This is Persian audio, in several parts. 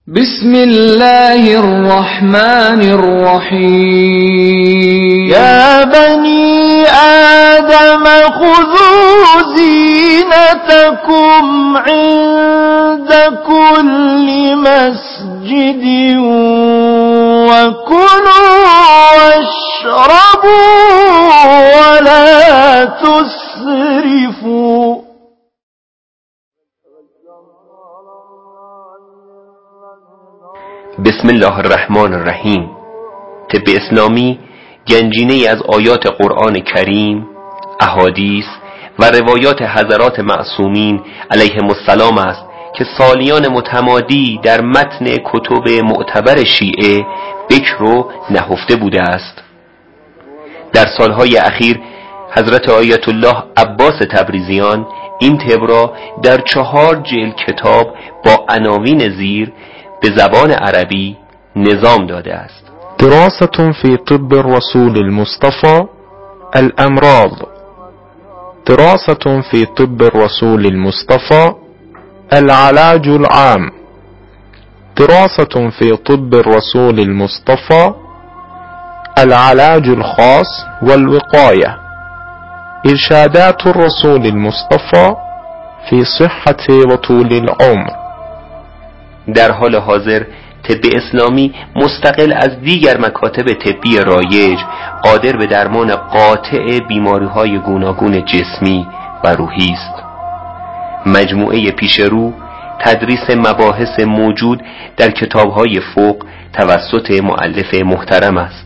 بسم الله الرحمن الرحيم يا بني آدم خذوا زينتكم عند كل مسجد وكلوا واشربوا ولا تسرفوا. بسم الله الرحمن الرحیم. طب اسلامی گنجینه‌ای از آیات قرآن کریم، احادیث و روایات حضرات معصومین علیهم السلام است که سالیان متمادی در متن کتب معتبر شیعه بکر و نهفته بوده است. در سالهای اخیر حضرت آیت الله عباس تبریزیان این طب را در 4 جلد کتاب با عناوین زیر به زبان عربی نظام داده است. دراسة في طب الرسول المصطفى الأمراض. دراسة في طب الرسول المصطفى العلاج العام. دراسة في طب الرسول المصطفى العلاج الخاص والوقاية. إرشادات الرسول المصطفى في صحة وطول العمر. در حال حاضر طب اسلامی مستقل از دیگر مکاتب طبی رایج قادر به درمان قاطع بیماری‌های گوناگون جسمی و روحی است. مجموعه پیشرو تدریس مباحث موجود در کتاب‌های فوق توسط مؤلف محترم است.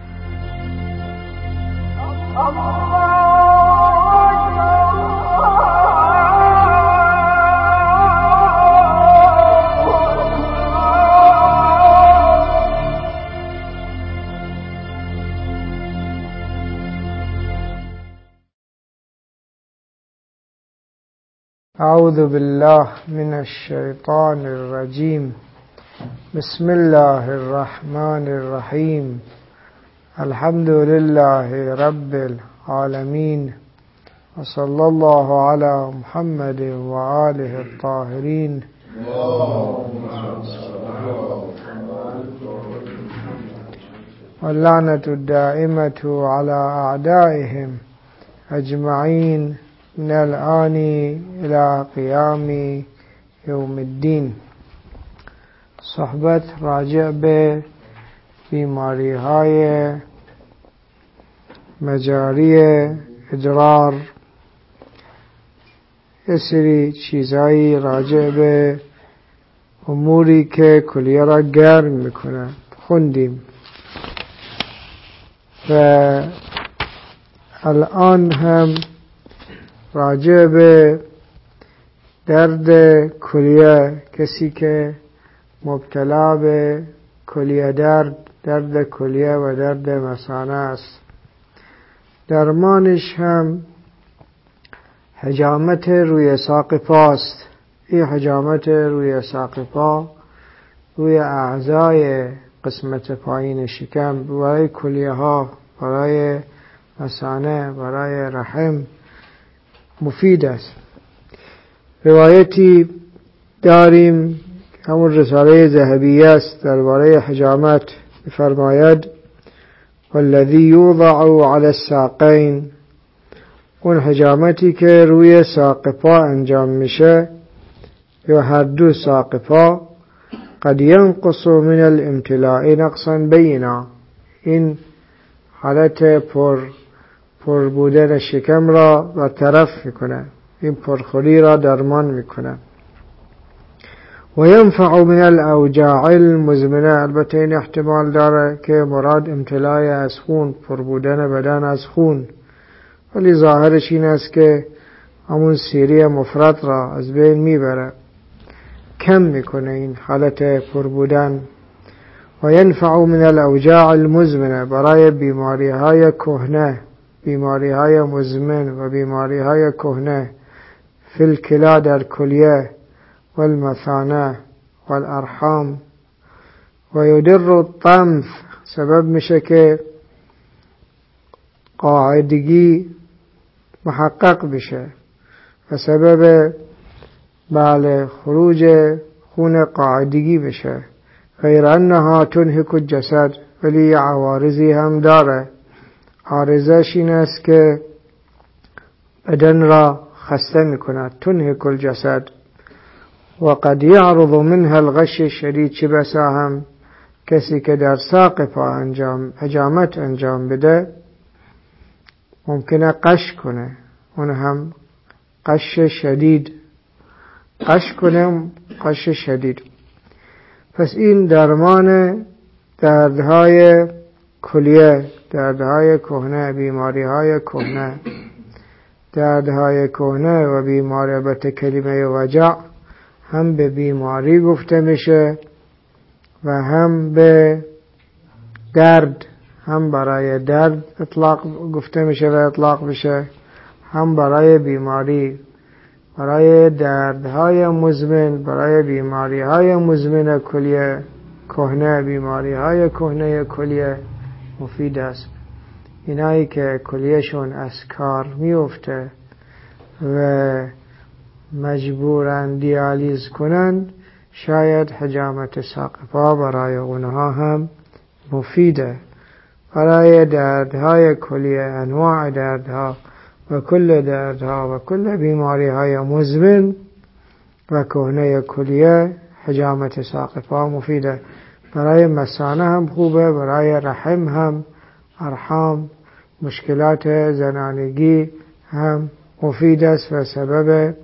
أعوذ بالله من الشيطان الرجيم. بسم الله الرحمن الرحيم. الحمد لله رب العالمين وصلى الله على محمد وآله الطاهرين واللعنة الدائمة على أعدائهم أجمعين من الآن إلى قیام یوم الدین. صحبت راجع به بیماری های مجاری ادرار، یه سری چیزایی راجع به اموری که کلیه را گرم میکنه خوندیم و الان هم راجع به درد کلیه، کسی که مبتلا به کلیه درد کلیه و درد مثانه است، درمانش هم حجامت روی ساق پاست. این حجامت روی ساق پا روی اعضای قسمت پایین شکم، برای کلیه ها، برای مثانه، برای رحم مفید است. روایتی داریم، همون رساله ذهبیه است، درباره حجامت فرماید والذی یوضع علی الساقین، اون حجامتی که روی ساق پا انجام میشه یا هر دو ساق پا، قد ینقص من الامتلاء نقصا بینا، این حالت پر بودن شکم را برطرف میکنه، این پرخوری را درمان میکنه. و ینفع من الاوجاع المزمنه، البته این احتمال داره که مراد امتلاع از خون، پر بودن بدن از خون، ولی ظاهرش این است که همون سیری مفرط را از بین میبره، کم میکنه این حالت پر بودن. و ینفع من الاوجاع المزمنه، برای بیماری های کهنه، بیماری های مزمن و بیماری های کهنه، فی الکلا، در کلیه، والمثانه والارحام. و یدر الطمث، سبب میشه که قاعدگی محقق بشه و سبب خروج خون قاعدگی بشه. غیر انها تنهک الجسد، ولی عوارضی هم داره. عارضش این است که بدن را خسته میکند. تنهک الجسد و قد یعرض منها الغش الشدید، چه بسا هم کسی که در ساق پا حجامت انجام بده ممکنه قش کنه، اون هم قش شدید، قش کنه، قش شدید. پس این درمان دردهای کلیه، دردهای کهنه، بیماریهای کهنه، دردهای کهنه و بیماری، البته کلمه وجع هم به بیماری گفته میشه و هم به درد، هم برای درد اطلاق گفته میشه و اطلاق میشه، هم برای بیماری، برای دردهای مزمن، برای بیماریهای مزمن کلیه کهنه، بیماریهای کهنه کلیه مفید است. اینایی که کلیهشون از کار میفته و مجبورن دیالیز کنن، شاید حجامت ساق پا برای اونها هم مفیده. برای دردهای کلیه، انواع دردها و کل دردها و کل بیماریهای مزمن و کهنه کلیه حجامت ساق پا مفیده. برای مثانه هم خوبه، برای رحم هم، ارحام، مشکلات زنانگی هم مفید است و سبب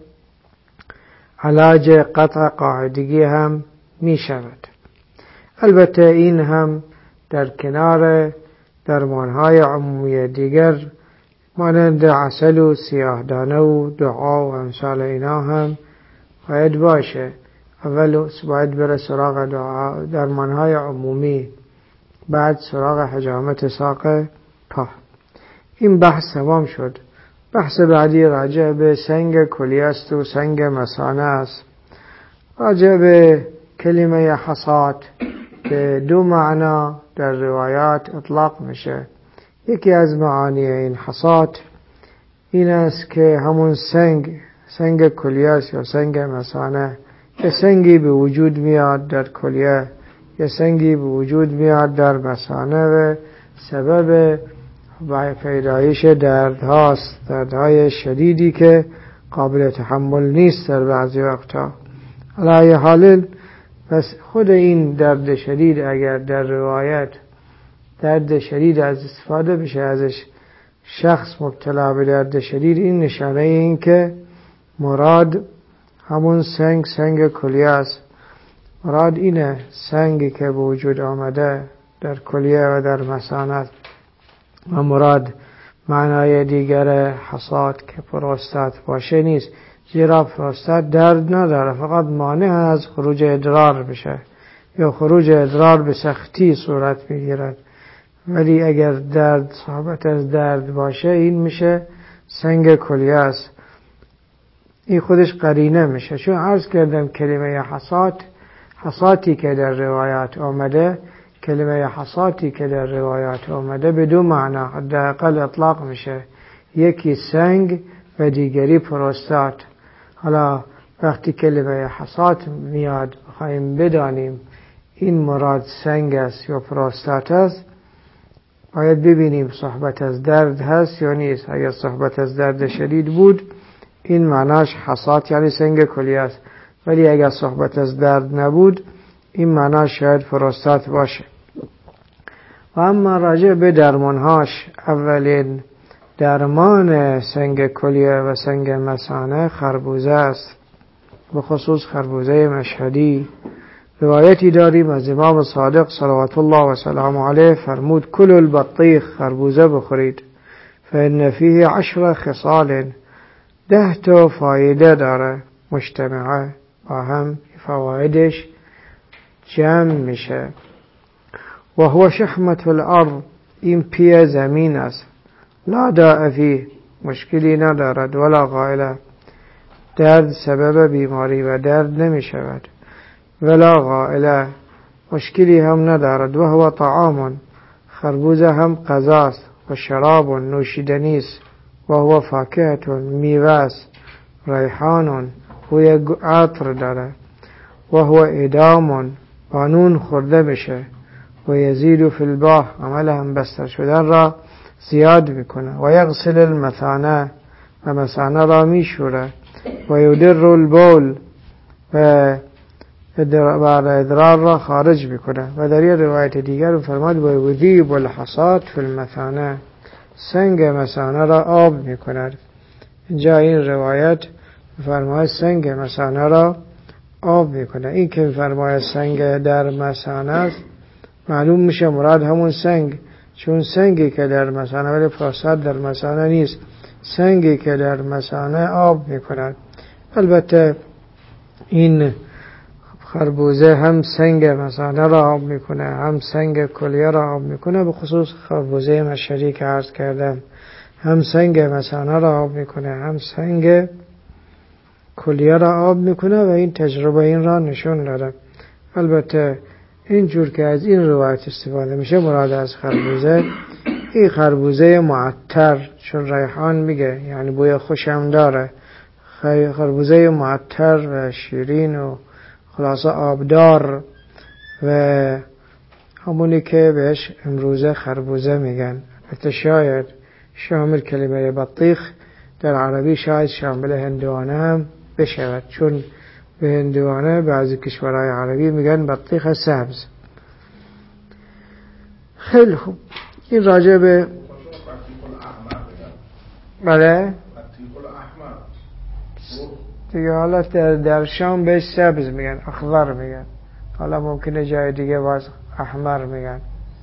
علاج قطع قاعدگی هم می شود. البته این هم در کنار درمانهای عمومی دیگر مانند عسل و سیاهدانه و دعا و امثال اینا هم باید باشه. اول باید بره سراغ دعا، درمانهای عمومی، بعد سراغ حجامت ساق پا. این بحث تمام شد. بحث بعدی راجع به سنگ کلیه است و سنگ مثانه است. راجع به کلمه حصات به دو معنا در روایات اطلاق میشه. یکی از معانی این حصات این است که همون سنگ کلیه است یا سنگ مثانه، یه سنگی به وجود میاد در کلیه، یه سنگی به وجود میاد در مثانه و سبب پیدایش دردهاست، دردهای شدیدی که قابل تحمل نیست در بعضی وقتا. علی حال پس خود این درد شدید اگر در روایت درد شدید از استفاده بشه ازش، شخص مبتلا به درد شدید، این نشانه این که مراد همون سنگ کلیه است. مراد اینه، سنگی که به وجود آمده در کلیه و در مثانه، و مراد معنای دیگر حصات که پروستات باشه نیست، زیرا پروستات درد نداره، فقط مانع از خروج ادرار بشه یا خروج ادرار به سختی صورت میگیرد. ولی اگر درد صحبت از درد باشه این میشه سنگ کلیه است. این خودش قرینه میشه، چون عرض کردم کلمه حصاتی که در روایات آمده، کلمه حصاتی که در روایات آمده به دو معنا حداقل اطلاق میشه، یکی سنگ و دیگری پروستات. حالا وقتی کلمه حصات میاد بخوایم بدانیم این مراد سنگ است یا پروستات است، باید ببینیم صحبت از درد هست یا نیست. اگر صحبت از درد شدید بود این معناش حصات یعنی سنگ کلیه است، ولی اگر صحبت از درد نبود این معناش شاید پروستات باشه. و اما راجع به درمانهاش، اولین درمان سنگ کلیه و سنگ مثانه خربوزه است، به خصوص خربوزه مشهدی. روایتی داریم از امام صادق صلوات الله و سلام علیه فرمود: کلوا البطیخ، خربوزه بخورید، فإن فیه 10 خصال، 10 تا فایده داره مجتمعه، با هم فوایدش جمع میشه. و هو شحمة الارض، این پی زمین است، لا داء فیه، مشکلی ندارد، ولا غائله، درد سبب بیماری و درد نمی شود، ولا غائله، مشکلی هم ندارد. و هو طعام، خربوزه هم غذاست، و شراب، نوشیدنی است، و هو فاکهة، میوه است، ریحان، بوی عطر داره، و هو ادام با نون خورده بشه و یزید فی الباء عمل هم بستر شدن را زیاد میکنه و یغسل المثانه و مثانه را میشوره و یدر البول و ادرار را خارج میکنه. و در یه روایت دیگر فرماد و یذیب الحصات فی المثانه سنگ مثانه را آب میکند. اینجا این روایت فرماید سنگ مثانه را آب میکنه. این که فرماید سنگ در مثانه است معلوم میشه مراد همون سنگ، چون سنگی که در مثانه ولی پروستات در مثانه نیست، سنگی که در مثانه آب میکند. البته این خربوزه هم سنگ مثانه را آب میکنه هم سنگ کلیه را آب میکنه، به خصوص خربوزه مشهدی که عرض کردم هم سنگ مثانه را آب میکنه هم سنگ کلیه را آب میکنه و این تجربه این را نشون داده. البته اینجور که از این روایت استفاده میشه مراد از خربوزه این خربوزه معطر، چون ریحان میگه یعنی بوی خوشم داره، خربوزه معطر و شیرین و خلاصه آبدار و همونی که بهش امروزه خربوزه میگن. حتی شاید شامل کلمه بطیخ در عربی شاید شامل هندوانه هم بشود، چون به هندوانه بعضی کشورهای عربی میگن بطیخ سبز. خیلی خوب، این راجع به بله دیگه حالا در شام بهش سبز میگن، اخضر میگن، حالا ممکنه جای دیگه باز احمر میگن.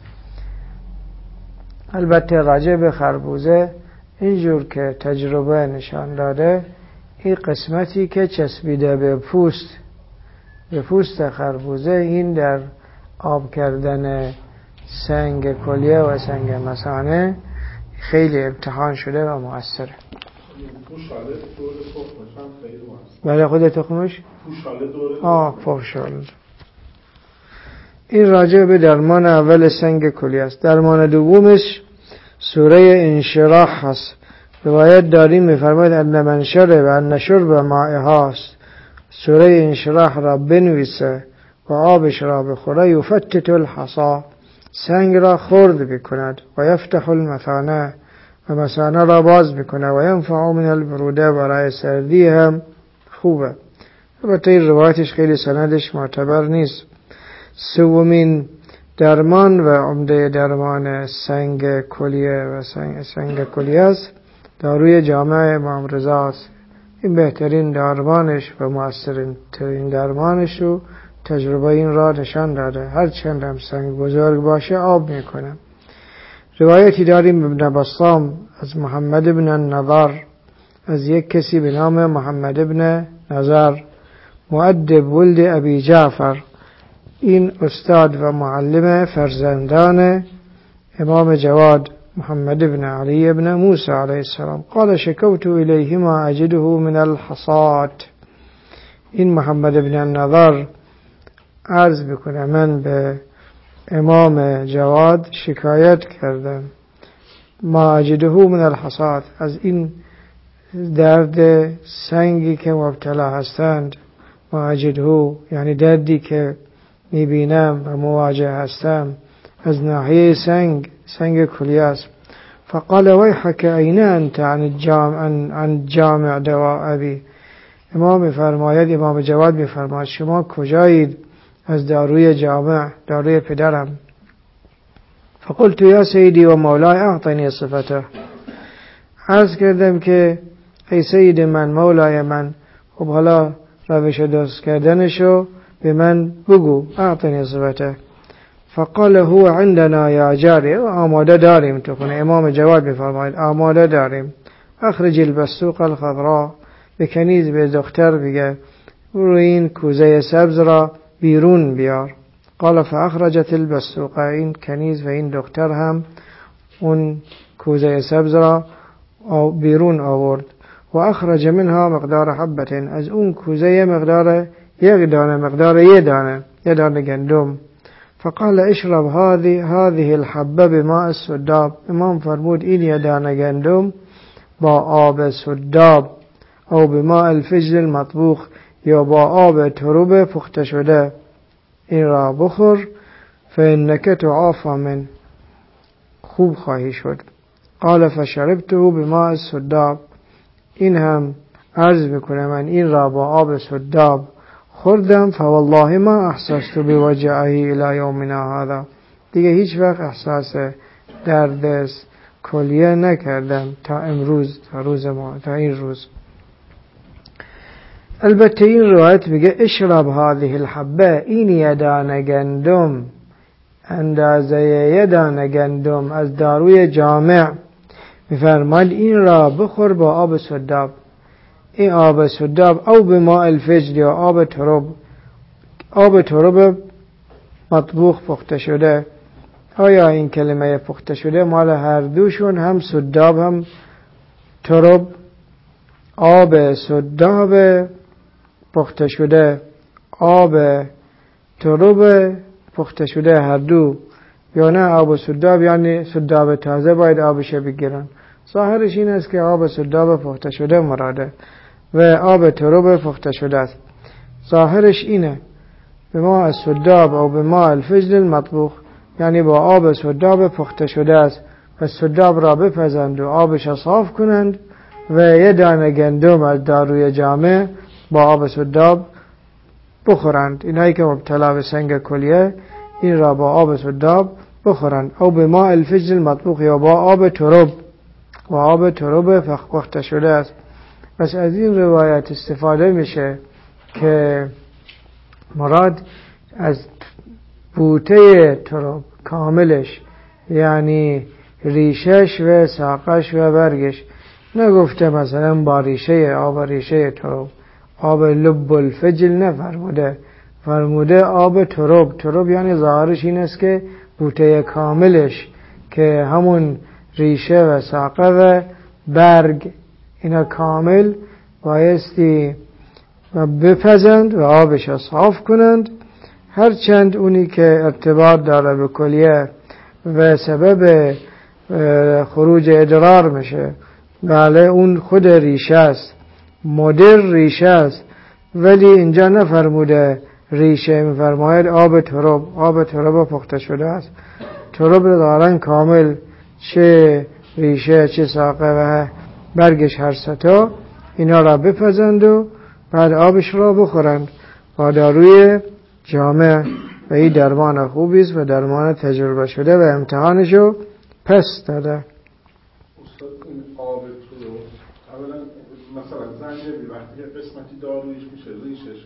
البته راجع به خربوزه اینجور که تجربه نشان داده این قسمتی که چسبیده به پوست خربوزه این در آب کردن سنگ کلیه و سنگ مثانه خیلی امتحان شده و مؤثره. بله خود تخمش پوشال. این راجع به درمان اول سنگ کلیه است. درمان دومش سوره انشراح است. روایت داریم می‌فرماید ان من شرب ان شرب مائها است. سوره انشراح را بنویسه و آبش را بخوره یفتت الحصا سنگ را خرد بکند و یفتح المثانه و مثانه را باز میکنه و ینفع من البروده برای سردی هم خوبه. البته این روایتش خیلی سندش معتبر نیست. سومین درمان و عمده درمان سنگ کلیه و سنگ کلیه است داروی جامع امام رضا است. این بهترین درمانش و مؤثرین ترین درمانش رو تجربه این را نشان داده. هر چند هم سنگ بزرگ باشه آب میکنه. روایتی داریم ابن بسام از محمد ابن النضر از یک کسی به نام محمد ابن نظر مؤدب ولد ابی جعفر، این استاد و معلم فرزندان امام جواد محمد ابن علی ابن موسی علیه السلام. قال شکوت الیه ما اجده من الحصات. این محمد ابن النظر عرض بکنه من به امام جواد شکایت کردم ما اجده من الحصات از این درد سنگی که مبتلا هستند. ما اجده یعنی دردی که میبینم و مواجه هستم از ناحیه سنگ کلیه است. فقال ویحک این انت عن جامع دواء ابی. امام جواد میفرماید شما کجایید از داروی جامع، داروی پدرم. فقلت یا سیدی و مولای اعطنی صفته. عرض کردم که ای سید من مولای من، خب حالا روش درست کردنشو به من بگو، اعطنی صفته. فقال هو عندنا یا جاری، آماده داریم تو خونه. امام جواد میفرماید آماده داریم. اخرج البسوق الخضراء، به کنیز به دختر بگه برو این کوزه سبز را بیرون بیار. قال فاخرجت البسوق، این کنیز و این دختر هم اون کوزه سبز را بیرون آورد. و اخرج منها مقدار حبت، از اون کوزه مقدار یک دانه، مقدار یه دانه گندم. فقال اشرب هذه الحبه بماء السداب. امام فرمود این یه دانه گندم با آب سداب او بماء الفجل المطبوخ، یا با آب ترب پخته شده این را بخور فإنک تعافی من، خوب خواهی شد. قال فشربته بماء السداب، این هم عرض میکنه من این را با آب سداب خوردم. فوالله ما احسست بوجعه الی یومنا هذا، دیگه هیچ وقت احساس درد کلیه نکردم تا امروز، تا روز ما، تا این روز. البته این روایت میگه اشرب هذه الحبه، این یه دانه گندم، اندازه یه دانه گندم از داروی جامع، میفرماد این را بخور با آب سداب. این آب سداب او به ماء الفجر یا آب ترب، آب ترب مطبوخ پخته شده. آیا این کلمه پخته شده مال هر دوشون، هم سداب هم ترب؟ آب سداب پخته شده، آب ترب پخته شده، هر دو. یا نه آب سداب یعنی سداب تازه باید آبش بگیرن. ظاهرش این است که آب سداب پخته شده مراده و آب ترب پخته شده است. ظاهرش اینه به ما السداب او به ما الفجر المطبوخ، یعنی با آب سداب پخته شده است و سداب را بپزند و آبش صاف کنند و یه دانه گندم از داروی جامع با آب سداب بخورند. اینایی که مبتلا به سنگ کلیه این را با آب سداب بخورند. او به ما الفجر المطبوخ یا با آب ترب، و آب ترب پخته شده است. پس از این روایت استفاده میشه که مراد از بوته ترب کاملش، یعنی ریشش و ساقش و برگش. نگفته مثلا با ریشه آب ریشه ترب، آب لب الفجل نفرموده، فرموده آب ترب. ترب یعنی ظاهرش این است که بوته کاملش که همون ریشه و ساقه و برگ اینا کامل بایستی بپزند و آبش صاف کنند. هرچند اونی که ارتباط داره به کلیه و سبب خروج ادرار میشه، بله اون خود ریشه است، مدر ریشه است، ولی اینجا نفرموده ریشه، میفرماید آب ترب. آب ترب پخته شده است، ترب رو دارن کامل، چه ریشه چه ساقه و برگش هر ستا، اینا را بپزند و بعد آبش را بخورند با داروی جامع. و این درمان خوبی است و درمان تجربه شده و امتحانشو پس داده. استاد این آب ترب اولا مثلا زنجبیل وقتی که قسمتی دارویش میشه ریشش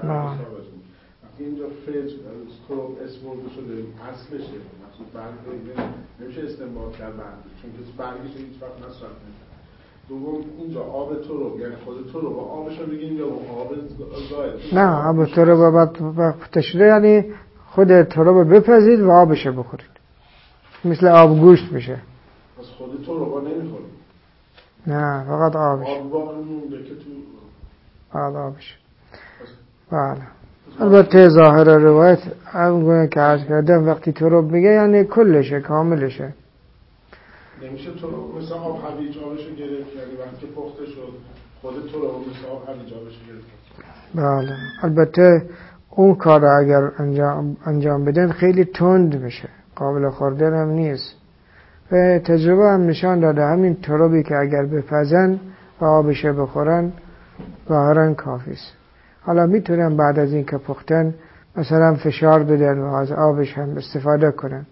وقتی اینجا فجر ترب اسمورده شده اصلشه، مثلا برگ نمیشه استنباط کرد برگش، چون که برگش هیچ وقت مصرف نمیشه. دوم اینجا آب ترب یعنی خود ترب و آبش رو بگیم یا آب زاید؟ نه آب ترب پخته شده یعنی خود ترب بپزید و آبش بخورید، مثل آب گوشت میشه. پس خود ترب نمیخورید؟ نه فقط آبش. آب واقعا مونده که تو فقط آبش. بله. البته ظاهر روایت همونگونه که عرض کردم وقتی ترب میگه یعنی کلشه، کاملشه. نمیشه ترب مثل آب هویج آبشو گرفت، یعنی وقتی پخته شد خود ترب مثل آب هویج آبشو گرفت. بله. البته اون کار اگر انجام بدن خیلی تند میشه، قابل خوردن هم نیست. و تجربه هم نشان داده همین تربی که اگر بپزن و آبش بخورن ظاهرا کافیست. حالا میتونن بعد از این که پختن مثلا فشار بدن و از آبش هم استفاده کنن،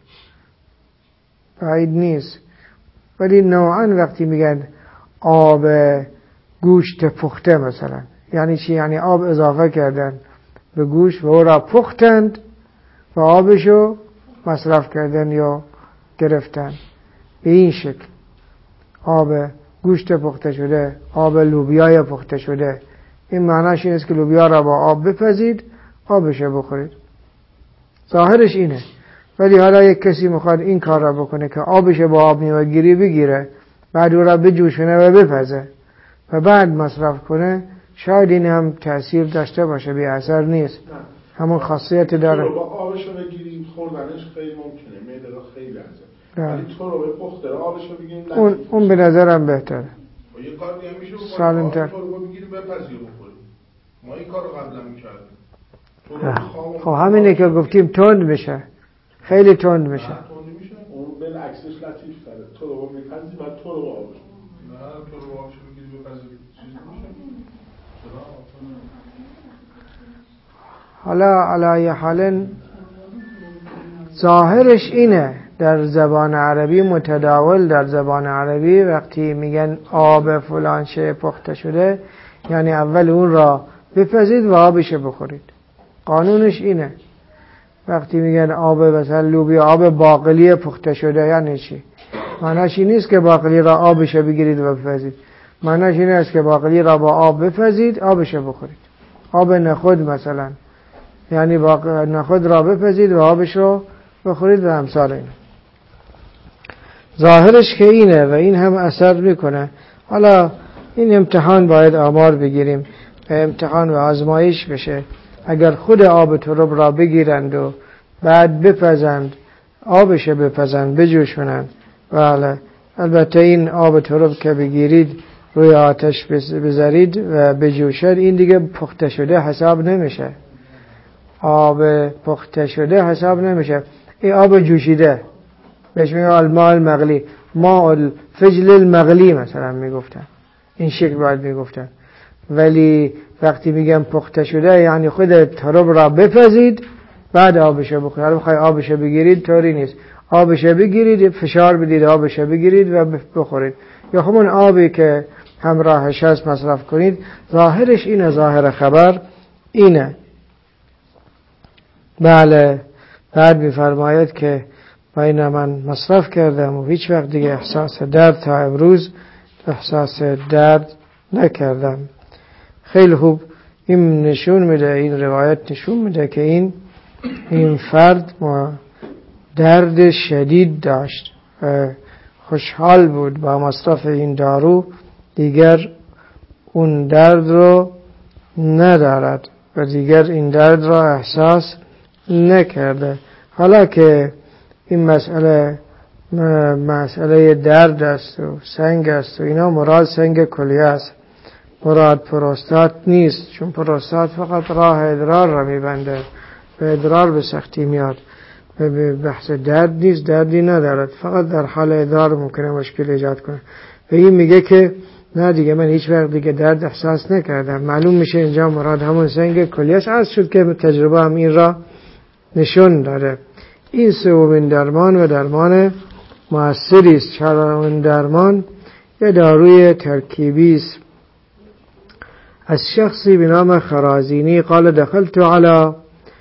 بعید نیست. ولی نوعا وقتی میگن آب گوشت پخته مثلا یعنی چی؟ یعنی آب اضافه کردن به گوشت و او را پختند و آبشو مصرف کردن یا گرفتن. به این شکل آب گوشت پخته شده، آب لوبیای پخته شده، این معناش این است که لوبیا را با آب بپزید، آبش بخورید. ظاهرش اینه. ولی حالا یک کسی میخواد این کار را بکنه که آبش با آب میوگیری بگیره، بعد او را بجوشونه و بپزه و بعد مصرف کنه، شاید این هم تأثیر داشته باشه، بی اثر نیست. همون خاصیت داره. با آبش رو بگیریم خوردنش خیلی ممکنه، معده را خیلی لرزه. ولی تو رو پخته آبش رو بگیریم اون به نظرم بهتره. یه کار دیگه میشه سالم‌تر. تو رو بگیریم بپزی و بخوریم. ما این کارو قبلا می‌کردیم. خب همینه که گفتیم تند میشه، خیلی تند میشه. اون بالعکسش لطیف تره. تو رو میپزی بعد تو رو آبش. نه تو رو آبش بگیری بپزی چیز میشه. حالا علی حال ظاهرش اینه در زبان عربی، متداول در زبان عربی وقتی میگن آب فلان شی پخته شده یعنی اول اون را بپزید و آبش بخورید. قانونش اینه. وقتی میگن آب مثلا لوبیا آب باقلی پخته شده یعنی چی؟ معناش این نیست که باقلی را آبش بگیرید و بپزید. معناش این است که باقلی را با آب بپزید آبش بخورید. آب نخود مثلا یعنی نخود را بپزید و آبش رو بخورید و امثال این. ظاهرش که اینه و این هم اثر میکنه. حالا این امتحان باید آمار بگیریم و امتحان و آزمایش بشه. اگر خود آب تراب را بگیرند و بعد بپزند، آبش بپزند، بجوشونند، بله البته این آب تراب که بگیرید روی آتش بذارید و بجوشد این دیگه پخته شده حساب نمیشه. آب پخته شده حساب نمیشه. این آب جوشیده بهش میگن الماء المغلی، ماء الفجل المغلی مثلا میگفتن، این شکل باید میگفتن. ولی وقتی میگم پخته شده یعنی خود تراب را بپزید بعد آبش بخورید. اگه بخواید آبش بگیرید طوری نیست. آبش بگیرید، فشار بدید، آبش بگیرید و بخورید. یا همون آبی که همراهش هست مصرف کنید. ظاهرش اینه، ظاهر خبر اینه. بله بعد میفرماید که بین من مصرف کردم و هیچ وقت دیگه احساس درد تا امروز احساس درد نکردم. خیلی خوب. این نشون میده، این روایت نشون میده که این فرد درد شدید داشت و خوشحال بود با مصرف این دارو، دیگر اون درد رو ندارد و دیگر این درد را احساس نکرده. حالا که این مسئله درد است و سنگ است و اینا، مراد سنگ کلیه است، مراد پروستات نیست، چون پروستات فقط راه ادرار را میبنده و ادرار به سختی میاد. به بحث درد نیست، دردی ندارد، فقط در حال ادرار ممکنه مشکل ایجاد کنه. و این میگه که نه دیگه من هیچ وقت دیگه درد احساس نکردم. معلوم میشه اینجا مراد همون سنگ کلیه است. عرض شد که تجربه هم این را نشون داره. این سومین درمان و درمان مؤثری است. چهارمین درمان یه داروی ترکیبی است از شخصی به نام خرازینی. قال دخلت على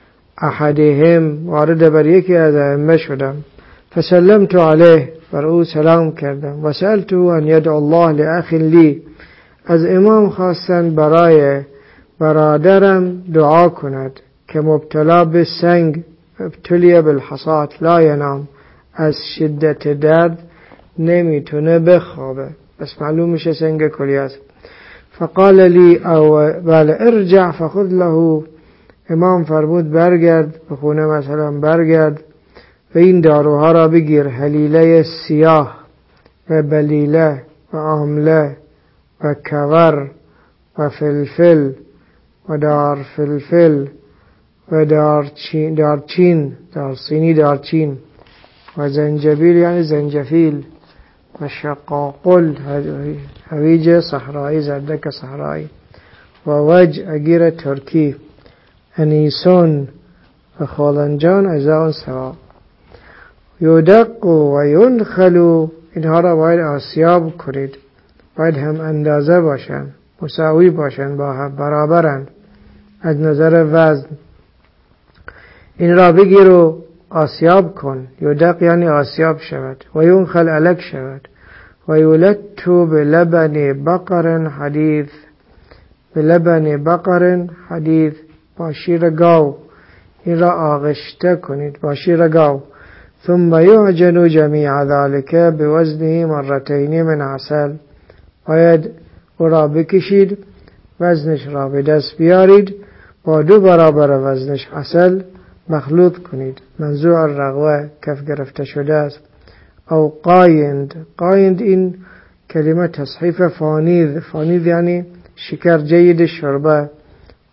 احدهم، وارد بر یکی از ائمه شدم، فسلمت علیه، بر او سلام کردم، و سألته ان يدعو الله لاخ لی، از امام خواستن برای برادرم دعا کند که مبتلا به سنگ، ابتلی بالحصات، لا ینام، از شدت درد نمیتونه بخوابه، بس معلوم میشه سنگ کلیه است. فقال لی او بله ارجع فخذ له، امام فرمود برگرد به خونه مثلا، برگرد و این داروها را بگیر، حلیله سیاه و بلیله و آمله و کور و فلفل و دار فلفل و دارچین، دارسینی دارچین، و زنجبیل یعنی زنجفیل، و شقاقل هویج صحرایی، زردک صحرایی، و وج اگیر ترکی، انیسون و خالنجان ازان سوا، یودق و ینخلو، اینها را باید آسیاب کنید، باید هم اندازه باشن، مساوی باشن، با هم برابرن از نظر وزن. این را بگیر و آسیاب کن. یودق یعنی آسیاب شود، و ینخل علک شود، و یولتو به لبن بقر حدیث، به لبن بقر حدیث، با شیر گاو این را آغشته کنید، با شیر گاو. ثم یعجن جمیع ذلك بوزنه مرتين من عسل، باید او را بکشید، وزنش را به دست بیارید، با 2 برابر وزنش عسل مخلوط کنید. منزوع الرغوه، کف گرفته شده است. او قایند، قایند این کلمه تصحیف فانید، فانید یعنی شکر جید شربه،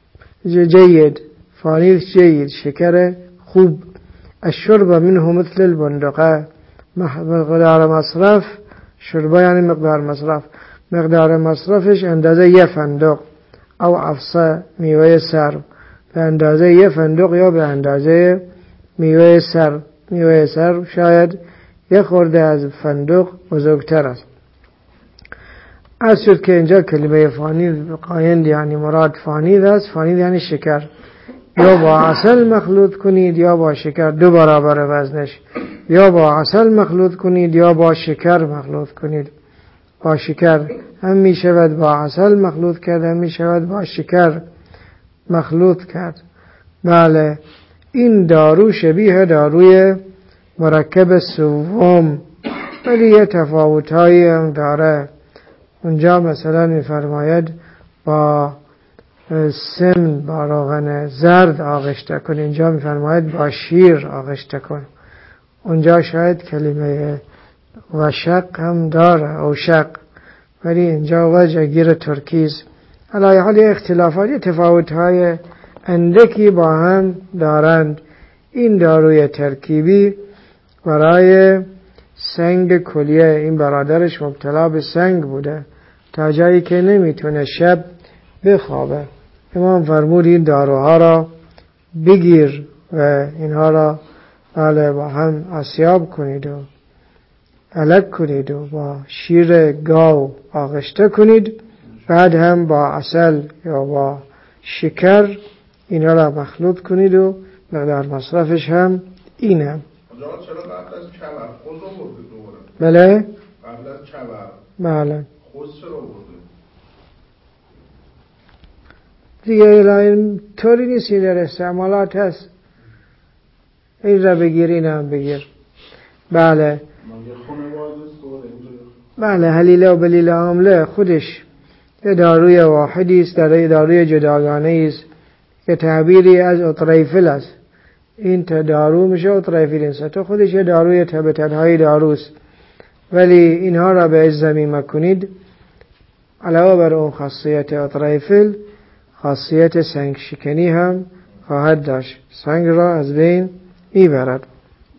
جيد، فانيل جيد، شكر خوب. الشرب منه مثل البندقة، مقدار مصرف، شربه يعني مقدار مصرف، مقدار مصرفش اندازه یه فندق او افصه میوه سر، به اندازه یه فندق یا به اندازه میوه سر. میوه سر شاید یه خورده از فندق بزرگتر است. از شد که اینجا کلمه فانیل قایند یعنی مراد فانیل است. فانیل یعنی شکر، یا با عسل مخلوط کنید یا با شکر، دو برابر وزنش، یا با عسل مخلوط کنید یا با شکر مخلوط کنید. با شکر هم می شود با عسل مخلوط کرد، هم می شود با شکر مخلوط کرد. بله، این دارو شبیه داروی مرکب سوم، ولی یه تفاوتایی هم داره. اونجا مثلا می فرماید با سمن، با روغن زرد آغشته کن، اینجا می فرماید با شیر آغشته کن. اونجا شاید کلمه وشق هم داره، او شق، ولی اینجا وجهگیر ترکیز. علی حال اختلافات، تفاوت‌های اندکی با هم دارند. این داروی ترکیبی برای سنگ کلیه، این برادرش مبتلا به سنگ بوده تا جایی که نمیتونه شب بخوابه. امام فرمود این داروها را بگیر و اینها را بله با هم اسیاب کنید و علک کنید و با شیر گاو آغشته کنید، بعد هم با عسل یا با شکر اینا را مخلوط کنید و مقدار مصرفش هم اینه. چرا قبل از کبر خوز رو برده دوباره؟ بله؟ قبل از کبر بله خوز چرا برده؟ دیگه این طوری نیست، در استعمالات هست. این را بگیر، این هم بگیر. بله بله، حلیله و بلیله عامله خودش یه داروی واحدی است، داروی جداگانه است که تعبیری از اطریفل است. این دارو میشه اطریفل، این تو خودش یه داروی به تنهایی داروست، ولی اینها را به ضمیمه کنید. علاوه بر اون خاصیت اطریفل، خاصیت سنگ شکنی هم خواهد داشت، سنگ را از بین میبرد.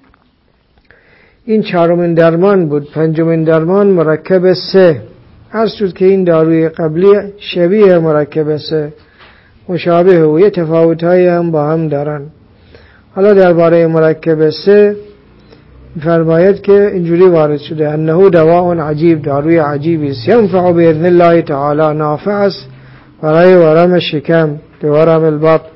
این چهارمین درمان بود. پنجمین درمان مرکب 3. عرض شد که این داروی قبلی شبیه مرکب 3، مشابه و یه تفاوت‌هایی هم با هم دارن. حالا درباره مرکب 3 فرماید که اینجوری وارد شده: انه دواء عجیب، داروی عجیبی است، ینفع باذن الله تعالی، نافع است برای ورم شکم، ورم البطن،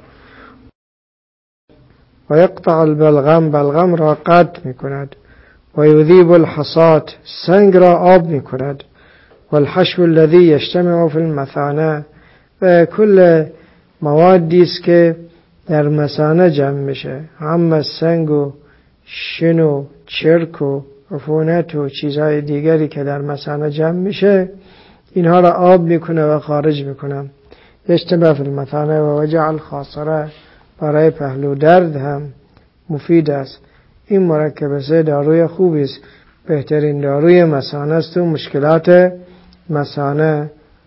و یقطع البلغم، بلغم را قطع میکند، و یذیب الحصات، سنگ را آب میکند، و الحشو الذی یجتمع فی المثانه، و کل موادی است که در مثانه جمع میشه، هم سنگ و شن و چرک و عفونت و چیزهای دیگری که در مثانه جمع میشه، اینها را آب میکنه و خارج میکنه. یجتمع فی المثانه و وجع الخاصره، برای پهلو درد هم مفید است. این مرکب 3 داروی خوبی است، بهترین داروی مثانه است و مشکلات مثانه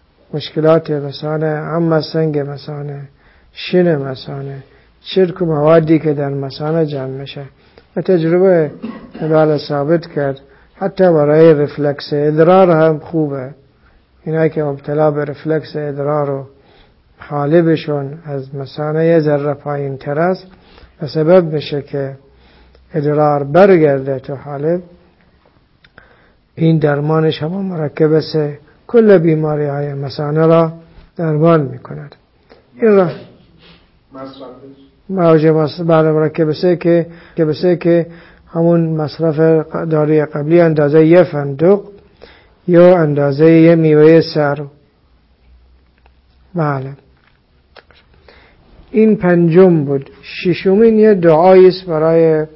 هم سنگ مثانه، شن مثانه، چرک و موادی که در مثانه جمع میشه. و تجربه بله ثابت کرد حتی برای رفلکس ادرار هم خوبه. اینایی که مبتلا به رفلکس ادرار و حالبشون از مثانه یه ذره پایین تر است و سبب میشه که ادرار برگرده تو حالب، این درمانش هم مرکب 3 کل بیماری های مثانه را درمان میکند. این را بعد مرکب 3 که همون مصرف داروی قبلی اندازه یه فندق یا اندازه یه میوه سر. بله این پنجم بود. ششمین یه دعایی است برای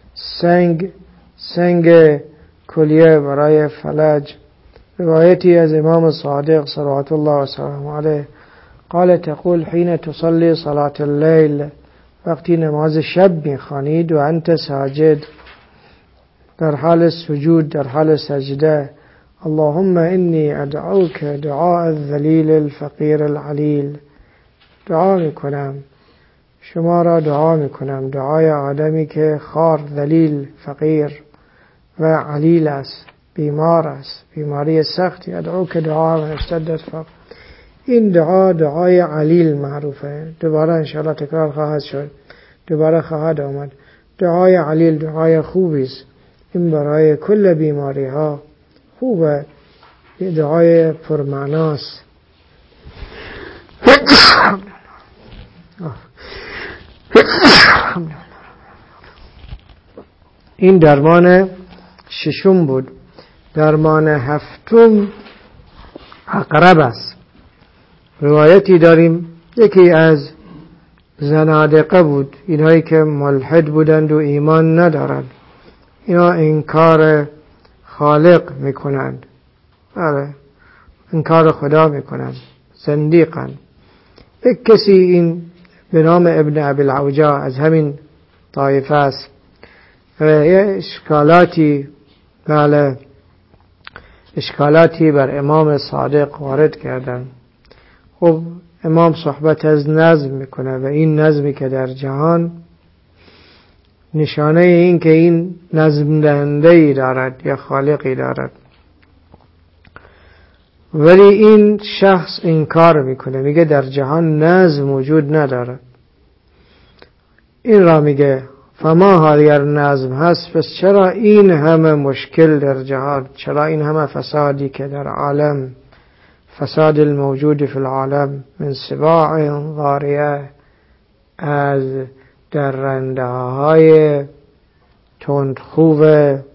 سنگ کلیه، برای فلج. روایتی از امام صادق صلوات الله و سلامه علیه قال: تقول حين تصلي صلاة الليل، وقتی نماز شب میخوانید و انت ساجد، در حال سجود، در حال سجده: اللهم إني أدعوك دعاء الذليل الفقير العليل، دعا میکنم، شما را دعا میکنم، دعای آدمی که خار، ذلیل، فقیر و علیل است، بیمار است، بیماری سختی. ادعو که دعا من اشتدت فقر. این دعای علیل معروفه، دوباره انشاءالله تکرار خواهد شد، دوباره خواهد آمد. دعای علیل دعای خوبی است، این برای کل بیماری ها خوبه، دعای پرمعناست. این درمان ششم بود. درمان هفتم عقرب است. روایتی داریم یکی از زنادقه بود، اینهایی که ملحد بودند و ایمان ندارند، اینا انکار خالق میکنند، انکار خدا میکنند، زندیقند. یک کسی این به نام ابن ابی العوجا از همین طایفه است و اشکالاتی بر امام صادق وارد کردند. خب امام صحبت از نظم میکنه و این نظمی که در جهان نشانه این که این نظم دهنده‌ای دارد یا خالقی دارد، ولی این شخص انکار میکنه، میگه در جهان نظم وجود ندارد. این را میگه فما اگر نظم هست، پس چرا این همه مشکل در جهان، چرا این همه فسادی که در عالم، فساد الموجود فی العالم من سباع ضاریه، از درنده های تندخو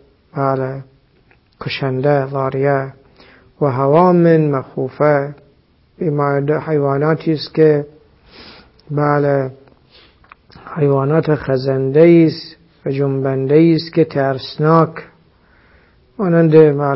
کشنده ضاریه و هوام مخوفه، حیواناتی است که حیوانات خزنده است و جنبنده است که ترسناک مانند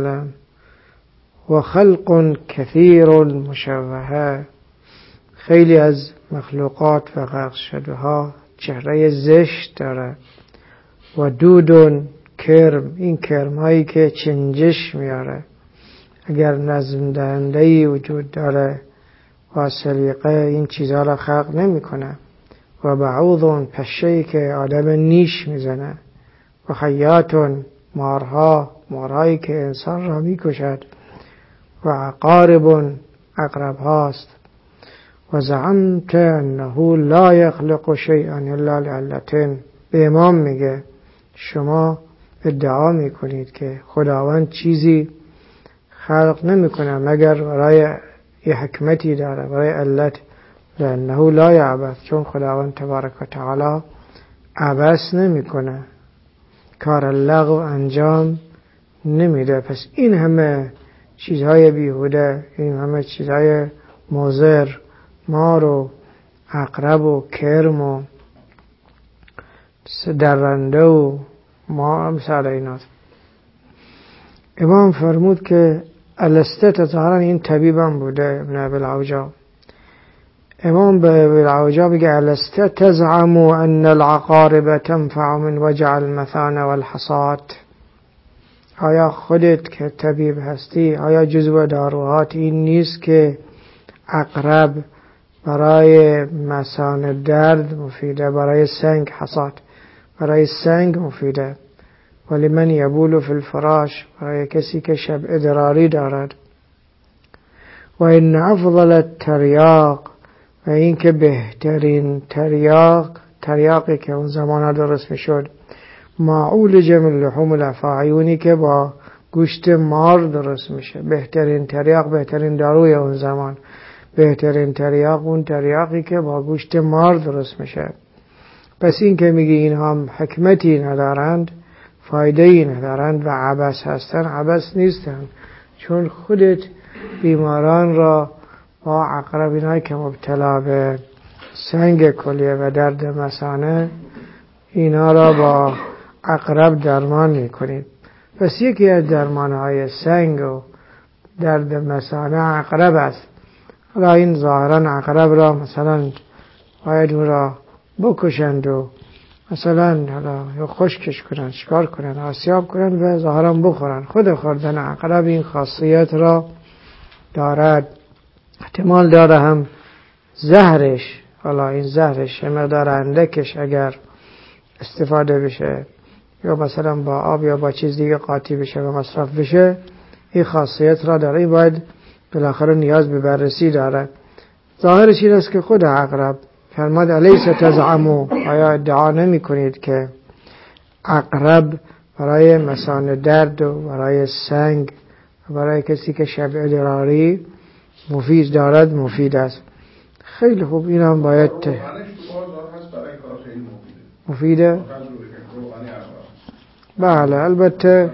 و خلق کثیر مشوهه، خیلی از مخلوقات و غرق شده ها چهره زشت داره. و دودون کرم، این کرم هایی که چنجش میاره، اگر نظم دهنده‌ای وجود داره و سلیقه این چیزها را خلق نمی کنه. و بعوضون، پشه‌ای که آدم نیش میزنه. و خیاتون، مارهایی که انسان را میکشد. و عقاربون، عقرب هاست. و زعمت انه لا یخلق شیئا الا لعلتين، به امام میگه شما ادعا میکنید که خداوند چیزی خلق نمیکنه مگر برای یه حکمتی داره، برای علت. لانه لا یعبث، چون خداوند تبارک و تعالی عبث نمیکنه، کار لغو انجام نمیده. پس این همه چیزهای بیهوده، این همه چیزهای مضر، مار و عقرب و کرم و درنده و ما مثال ایناست. امام فرمود که السته، ظاهرا این طبیبم بوده ابن ابی العوجا. امام به ابی العوجا میگه السته تزعم ان العقارب تنفع من وجع المثانه والحصات، آیا خودت که طبیب هستی، آیا جزو داروهات این نیست که عقرب برای مثانه درد مفیده، برای سنگ حصات، برای سنگ مفیده. ولی من یبول فی الفراش، برای کسی که شب ادراری دارد. و این افضل التریاق، و این که بهترین تریاقی که اون زمان درست میشد، معولج من لحوم الافاعیونی که با گوشت مار درست میشه. بهترین تریاق، بهترین داروی اون زمان، بهترین تریاق اون تریاقی که با گوشت مار درست میشه. پس این که میگی این هم حکمتی ندارند، فایده‌ای ندارند و عبث هستند، عبث نیستند، چون خودت بیماران را با عقربینایی که مبتلا به سنگ کلیه و درد مثانه، اینا را با عقرب درمان میکنید. پس یکی از درمانهای سنگ و درد مثانه عقرب است. حالا این ظاهرا عقرب را مثلا باید اون را بکشند و مثلا حالا خشکش کنند، شکار کنند، آسیاب کنند و ظاهرا بخورند. خود خوردن عقرب این خاصیت را دارد. احتمال داره هم زهرش حالا این زهرش مقدار اندکش اگر استفاده بشه یا مثلا با آب یا با چیز دیگه قاطی بشه و مصرف بشه، این خاصیت را داره. این باید بالاخره نیاز به بررسی داره. ظاهرش این است که خود عقرب فرماد الیس تزعموا، آیا ادعا نمی کنید که عقرب برای مسان درد و برای سنگ و برای کسی که شب ادراری مفید دارد، مفید است. خیلی خوب، این هم باید مفیده. بله البته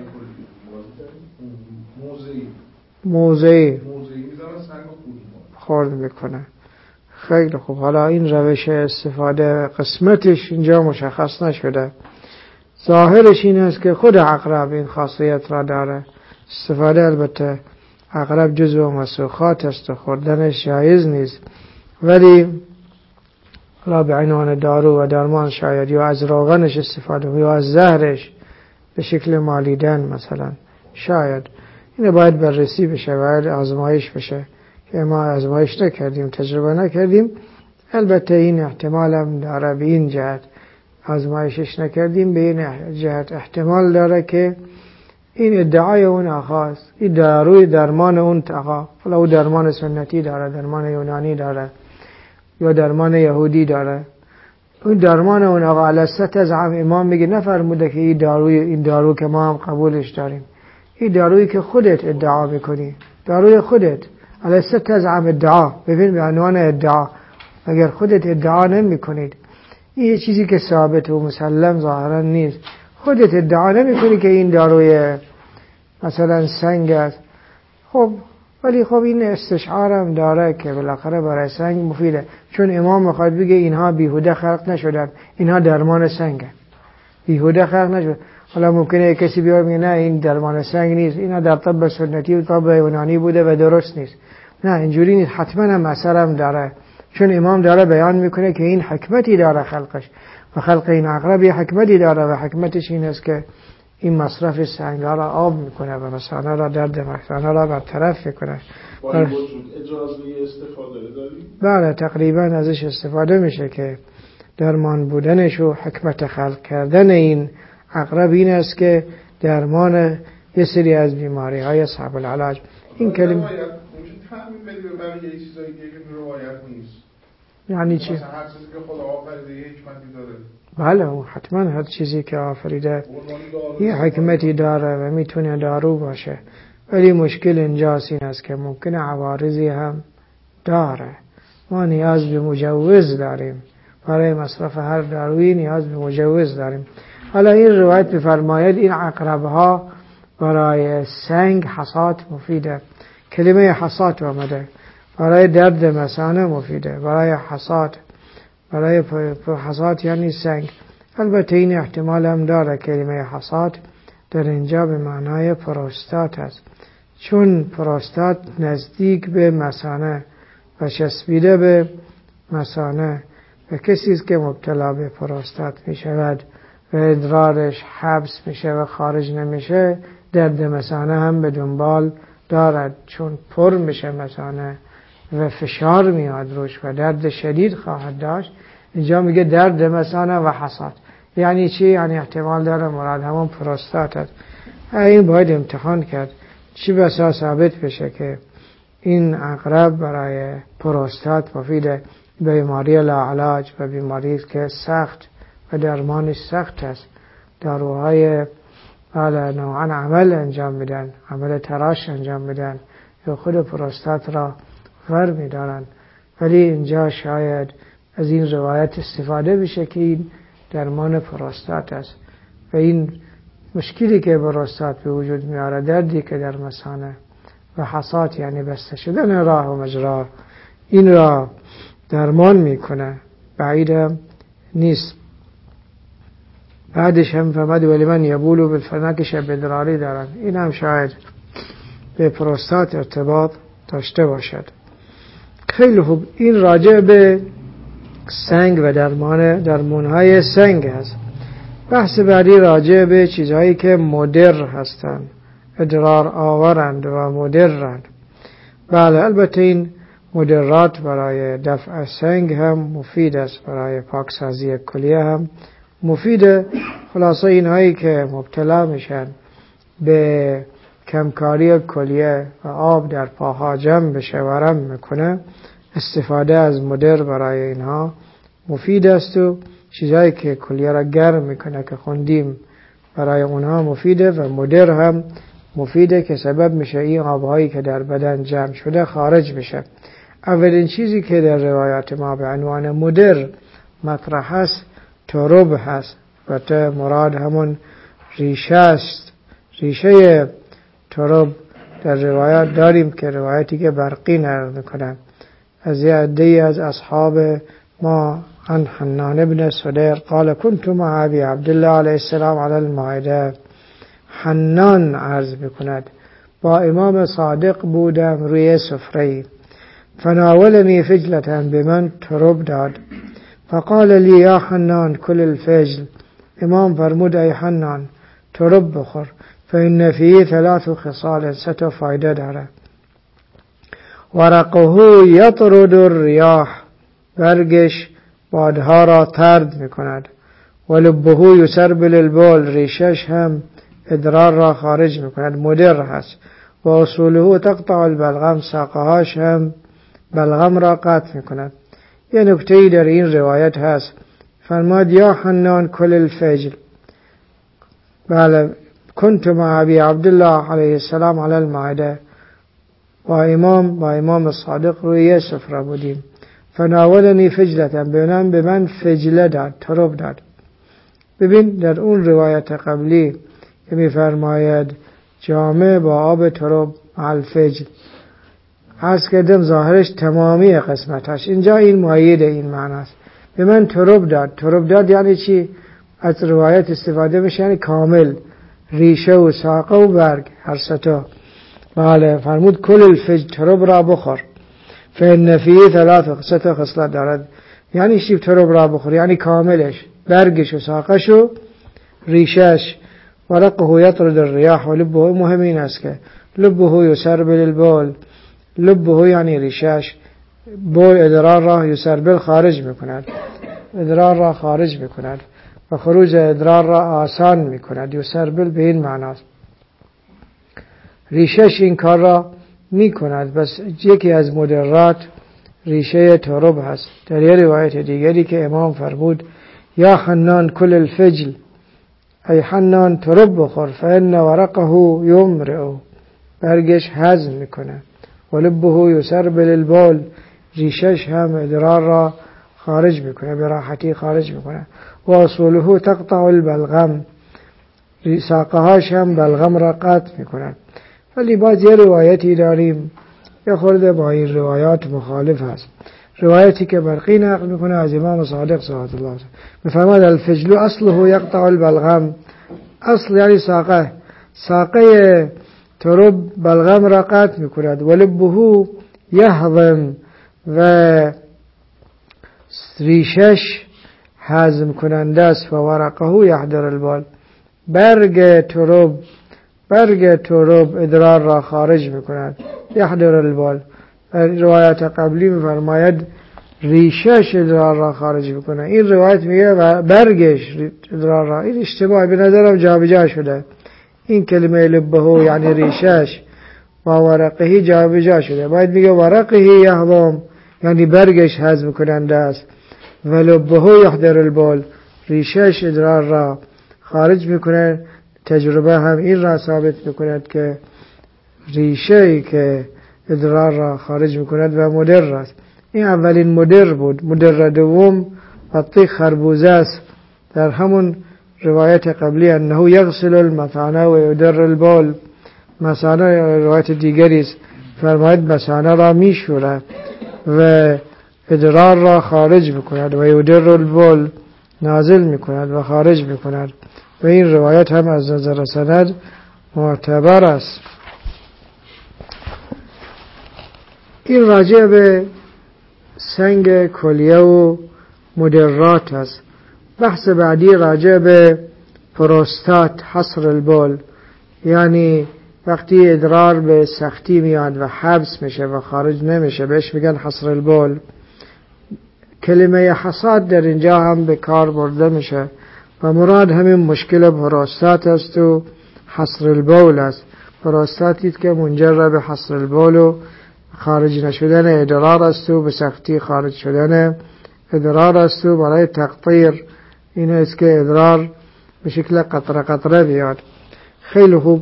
موضعی خورد میکنه. خیلی خوب، حالا این روش استفاده قسمتش اینجا مشخص نشده. ظاهرش این است که خود عقرب این خاصیت را داره. استفاده البته عقرب جزو مسوخات است و خوردنش جایز نیست، ولی حالا به عنوان دارو و درمان شاید، یا از روغنش استفاده یا از زهرش به شکل مالیدن مثلا شاید. اینه باید بررسی بشه، باید آزمایش بشه که ما آزمایش نکردیم، تجربه نکردیم. البته این احتمال هم داره، به این جهت آزمایشش نکردیم، به این جهت احتمال داره که این ادعای اون آقاست، این داروی درمان اون آقا، حالا او درمان سنتی داره، درمان یونانی داره یا درمان یهودی داره. اون درمان اون آقا لست تزعم، امام میگه نفرموده که این دارو که ما هم قبولش داریم، این دارویی که خودت ادعا میکنی، داروی خودت. لست تزعم ادعا، ببین به عنوان ادعا، اگر خودت ادعا نمی کنید، این یه چیزی که ثابت و مسلم ظاهرا نیست، خودت ادعا نمی کنی که این داروی مثلا سنگ است، خب ولی خب این استشعارم داره که بالاخره برای سنگ مفیده، چون امام میخواد بگه اینها بیهوده خلق نشدن، اینها درمان سنگه، بیهوده خلق نشدن. حالا ممکنه کسی بیاد میگه نه این درمان سنگ نیست، اینا در طب سنتی و طب یونانی بوده و درست نیست. نه اینجوری نیست، حتما هم اثرم داره، چون امام داره بیان میکنه که این حکمتی داره خلقش، و خلق این عقرب یه حکمتی داره و حکمتش این است که این مصرف سنگ ها را آب میکنه و مثانه را درد مثانه را برطرف میکنه. با این وجود اجازه استفاده داری؟ بله تقریبا ازش استفاده میشه که درمان بودنش و حکمت خلق کردن این عقرب این است که درمان یه سری از بیماری های صعب العلاج. این کلمه میشه تعمیم بدی به بقیه چیزایی که روایت نیست. یعنی چی؟ مثلا هر چیزی که خدا آفریده یه حکمتی داره. بله حتما هر چیزی که آفریده یه حکمتی داره و میتونه دارو باشه، ولی مشکل اینجاست این است که ممکنه عوارضی هم داره. ما نیاز به مجوز داریم برای مصرف هر دارویی، نیاز به مجوز داریم. حالا این روایت بفرماید این عقرب ها برای سنگ حصات مفیده، کلمه حصات آمده، برای درد مثانه مفیده، برای حصات، برای حصات یعنی سنگ. البته این احتمال هم داره کلمه حصات در اینجا به معنای پروستات است، چون پروستات نزدیک به مثانه و چسبیده به مثانه و کسی که مبتلا به پروستات می شود و ادرارش حبس میشه و خارج نمیشه، درد مثانه هم به دنبال دارد، چون پر میشه مثانه و فشار میاد روش و درد شدید خواهد داشت. اینجا میگه درد مثانه و حصات، یعنی چی؟ یعنی احتمال داره مراد همون پروستات است. این باید امتحان کرد، چی بسا ثابت بشه که این عقرب برای پروستات مفیده، بیماری لاعلاج و بیماری که سخت و درمانش سخت است. داروهای نوعا عمل انجام میدن، عمل تراش انجام میدن یا خود پروستات را ور میدارن، ولی اینجا شاید از این روایت استفاده بشه که این درمان پروستات است و این مشکلی که پروستات به وجود میاره، دردی که در مثانه و حصات یعنی بسته شدن راه و مجرا، این را درمان میکنه، بعید نیست. بعدش هم فرمود ولی من یبولو بالفنک شب ادراری دارن، این هم شاید به پروستات ارتباط داشته باشد. خیلی خوب، این راجع به سنگ و درمانهای سنگ هست. بحث بعدی راجع به چیزهایی که مدر هستند، ادرار آورند و مدرند. بله البته این مدرات برای دفع سنگ هم مفید است، برای پاکسازی کلیه هم مفیده. خلاصه اینهایی که مبتلا میشن به کمکاری کلیه و آب در پاها جمع بشه ورم میکنه، استفاده از مدر برای اینها مفید است و چیزایی که کلیه را گرم میکنه که خوندیم برای اونها مفیده و مدر هم مفیده که سبب میشه این آبهایی که در بدن جمع شده خارج بشه. اولین چیزی که در روایات ما به عنوان مدر مطرح هست ترب هست و مراد همون ریشه است. ریشه ترب در روایات داریم که روایتی که برقی نقل میکنن از عده‌ای از اصحاب ما عن حنان ابن سدیر قال كنت مع ابي عبد الله علیه السلام علی المائده. حنان عرض میکند با امام صادق بودم روی سفره، فناولني فجلة بمن ترب داد، فقال لي یا حنان کل الفجل. امام فرمود ای حنان ترب بخور، فإن فيه 3 خصال، 3 فایده داره. ورقه یطرد الریاح، برگش بادها را طرد میکند. ولبه یسربل البول، ریشش هم ادرار را خارج میکند، مدر هست. و اصوله تقطع البلغم، ساقهاش هم بلغم را قطع میکند. یه نکته‌ای در این روایت هست، فرماد یا حنان کل الفجل. بله كنت مع ابي عبد الله علیه السلام علی المائده، با امام صادق روی سفره بودیم. فناولنی فجلتا، به من فجله داد، ترب داد. ببین در اون روایت قبلی که میفرماید جامع با آب ترب مع الفجل، عرض کردم ظاهرش تمامی قسمتش، اینجا این مؤید این معناست. به من ترب داد. ترب داد یعنی چی؟ از روایت استفاده میشه یعنی کامل، ریشه و ساقه و برگ هر 3. بله فرمود کل الفجل، ترب را بخور. فإن فيه 3 خصلت دارد. یعنی چی ترب را بخور؟ یعنی کاملش، برگش و ساقش و ریشش. ورقه یطرد الریاح، و لبه مهم این است که لبه یسربل البول، لبه یعنی ریشش، بول ادرار را یسربل خارج میکند، ادرار را خارج میکند و خروج ادرار را آسان میکند. یسربل به این معناست. ریشش این کار را میکند. بس یکی از مدرات ریشه ترب هست. در یه روایت دیگری که امام فرمود یا حنان کل الفجل، ای حنان ترب بخور، فإن ورقه یمرئ، برگش هضم میکنه. ولبه یسربل البول، ریشش هم ادرار را خارج میکنه، به راحتی خارج میکنه. و اصوله تقطع البلغم، ساقهاش هم بلغم را قطع میکنه. ولی باز یه روایتی داریم یه خورده با این روایات مخالف هست. روایتی که برقی نقل میکنه از امام صادق صلوات الله علیه میفرماد الفجل اصله یقطع البلغم، اصل یعنی ساقه، ساقه ترب بلغم را قطع میکند. ولبه یهضم، و ریشش هضم کننده است. و ورقه یحضر البال، برگ ترب ادرار را خارج میکند. یحضر البال. روایت قبلی میفرماید ریشش ادرار را خارج میکنه، این روایت میگه برگش ادرار را. این اشتباه به نظرم جابجا شده. این کلمه لبه یعنی ریشش و ورقه جابجا شده. باید میگه ورقه یهضم یعنی برگش هضم کننده است، و لبه یحضر البال، ریشش ادرار را خارج میکنه. تجربه هم این را ثابت میکند که ریشه‌ای که ادرار را خارج میکند و مدر است. این اولین مدر بود. مدر دوم بطیخ خربوزه است. در همون روایت قبلی انه یغسل المثانه و یدر البال، مثانه روایت دیگری است فرماید مثانه را میشورد و ادرار را خارج میکند و یدر البال نازل میکند و خارج میکند. و این روایت هم از نظر سند معتبر است. این راجع به سنگ کلیه و مدرات است. بحث بعدی راجع به پروستات، حصر البول، یعنی وقتی ادرار به سختی میاد و حبس میشه و خارج نمیشه بهش میگن حصر البول. کلمه حصاد در اینجا هم به کار برده میشه و مراد همین مشکل پروستات است و حصر البول است. پروستاتی که منجر به حصر البول و خارج نشدن ادرار است و به سختی خارج شدن ادرار است و برای تقطیر این است که ادرار به شکل قطره قطره بیاد. خیلی خوب،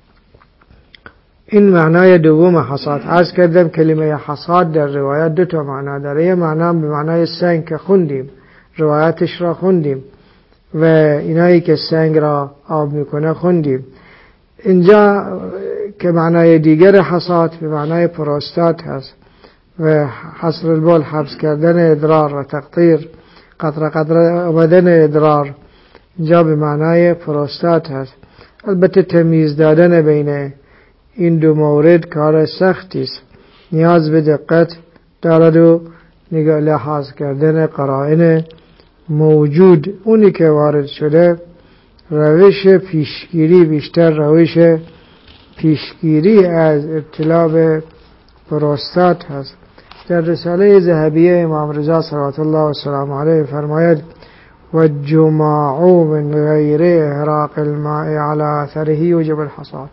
این معنای دوم حصاد. عرض کردم کلمه حصاد در روایت دو تا معنا داره. یه معنا به معنای سنگ که خوندیم، روایتش را خوندیم و اینایی که سنگ را آب میکنه خوندیم. اینجا که معنای دیگر حصاد به معنای پروستات هست و حصر البول حبس کردن ادرار و تقطیر قطره قطره آمدن ادرار اینجا به معنای پروستات هست. البته تمیز دادن بین این دو مورد کار سختی است، نیاز به دقت دارد و نگاه لحاظ کردن قرائن موجود. اونی که وارد شده روش پیشگیری، بیشتر روش پیشگیری از ابتلا به پروستات هست. در رساله ذهبیه امام رضا صلوات الله و سلام علیه فرماید و جماع من غیر احراق الماء على اثره یوجب الحصاد.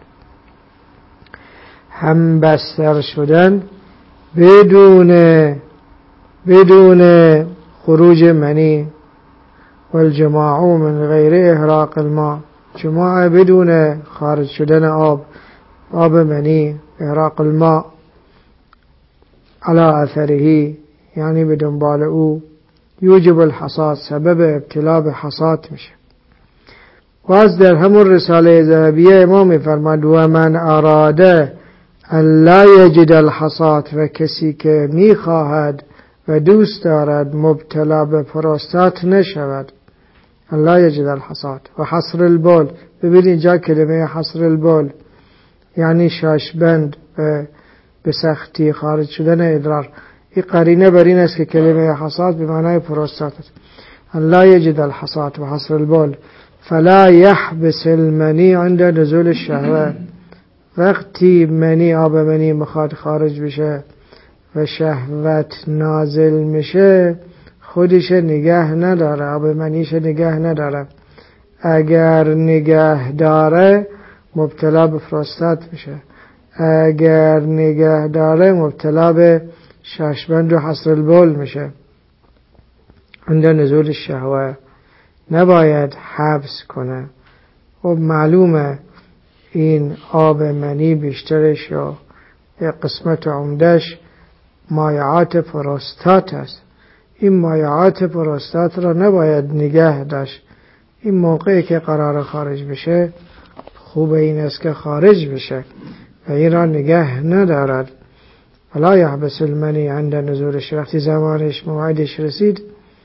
هم بستر شدن بدون خروج منی، والجماع من غیر احراق الماء، جماع بدون خارج شدن آب منی، احراق الماء على اثره یعنی به دنبال او، یوجب الحصاد، سبب ابتلا به حصاد میشه. و از در همون رساله ذهبیه امام میفرماد و من اراده ان لا یجد الحصاد، و کسی که میخواهد و دوست دارد مبتلا به پروستات نشود، ان لا یجد الحصاد. و حصر البول، ببینید اینجا کلمه حصر البول یعنی شاشبند به سختی خارج شدن ادرار. این قرینه بر این است که کلمه حصاد به معنای پروستات است. ان لا یجد الحصاد و حصر البول فلا یحبس المنی عند نزول الشهوه. وقتی منی آب منی مخواد خارج بشه و شهوت نازل میشه خودش نگه نداره، آب منیش نگه نداره. اگر نگه داره مبتلا به پروستات میشه، اگر نگه داره مبتلا به شاشبند و حصر البول میشه. عند نزول الشهوه نباید حبس کنه. و معلومه این آب منی بیشترش یا قسمت عمدش مایعات پروستات است. این مایعات پروستات را نباید نگه داشت. این موقعی که قرار خارج بشه خوب این است که خارج بشه و این را نگه ندارد. ولا یحبس المنی عند نزولش، وقتی زمانش موعدش رسید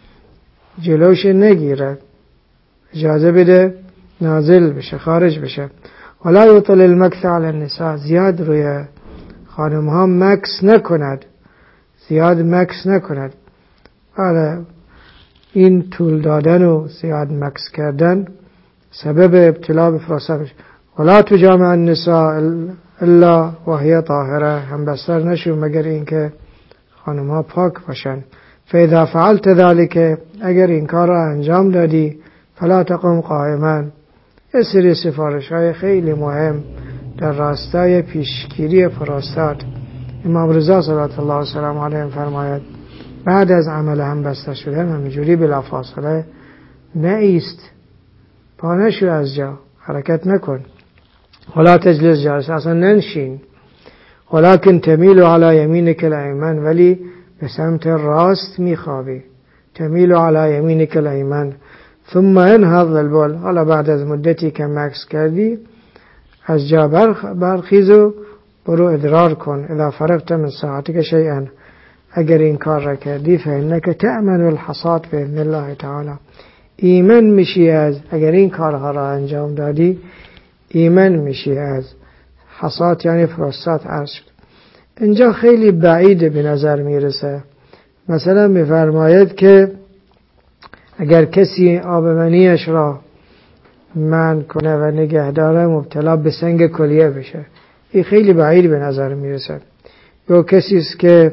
جلوش نگیره، اجازه بده نازل بشه، خارج بشه. ولا یطل المکث علی النساء، زیاد روی خانم ها مکث نکند، زیاد مکث نکند. حالا این طول دادن و زیاد مکث کردن سبب ابتلا به پروستات میشه. ولا تجامع النساء الا وهي طاهره، هم بستر نشو مگر اینکه خانم ها پاک باشن. فاذا فعلت ذلك، اگر این کار را انجام دادی، فلا تقم قائما. یه سری سفارش های خیلی مهم در راستای پیشگیری پروستات. امام رضا صلوات الله و سلام علیه فرماید بعد از عمل هم بستر شدن همینجوری بلافاصله نایست، پا نشو از جا، حرکت نکن. ولا تجلس جالس، اصلا ننشین. ولكن تمیل علی یمینک الایمن، ولی به سمت راست میخوابی. تمیل علی یمینک الایمن ثم انهض البول، حالا بعد از مدتی که مکث کردی از جا برخیز و برو ادرار کن. اذا فرغت من ساعتك شیئا، اگر این کار را کردی فانک تأمن الحصاد باذن الله تعالی، ایمن میشی از، اگر این کارها را انجام دادی ایمن میشی از حصاد یعنی پروستات. عرض شد اینجا خیلی بعید به نظر میرسه. مثلا میفرماید که اگر کسی آب منیش را منع کنه و نگه داره مبتلا به سنگ کلیه بشه. این خیلی بعید به نظر میرسه. یا کسی است که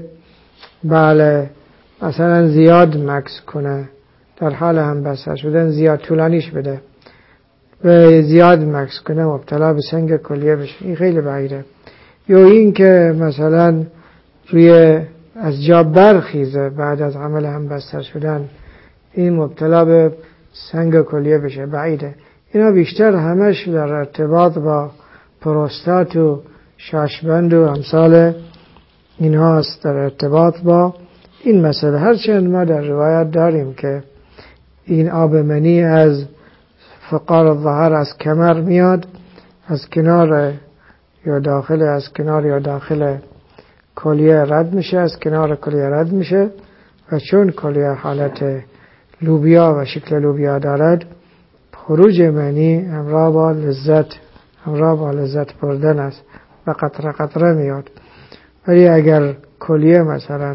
بله مثلا زیاد مکث کنه در حال همبستر شدن، زیاد طولانیش بده و زیاد مکث کنه مبتلا به سنگ کلیه بشه، این خیلی بعیده. یا این که مثلا روی از جا برخیزه بعد از عمل همبستر شدن، این مبتلا به سنگ کلیه بشه، بعیده. اینا بیشتر همش در ارتباط با پروستات و شاشبند و امثال اینها است، در ارتباط با این مسئله. هرچند ما در روایت داریم که این آب منی از فقار الظهر از کمر میاد، از کنار یا داخل، از کنار یا داخل کلیه رد میشه، از کنار کلیه رد میشه و چون کلیه حالت لوبیا و شکل لوبیا دارد، خروج منی همراه با لذت بردن است و قطره قطره میاد. ولی اگر کلیه مثلا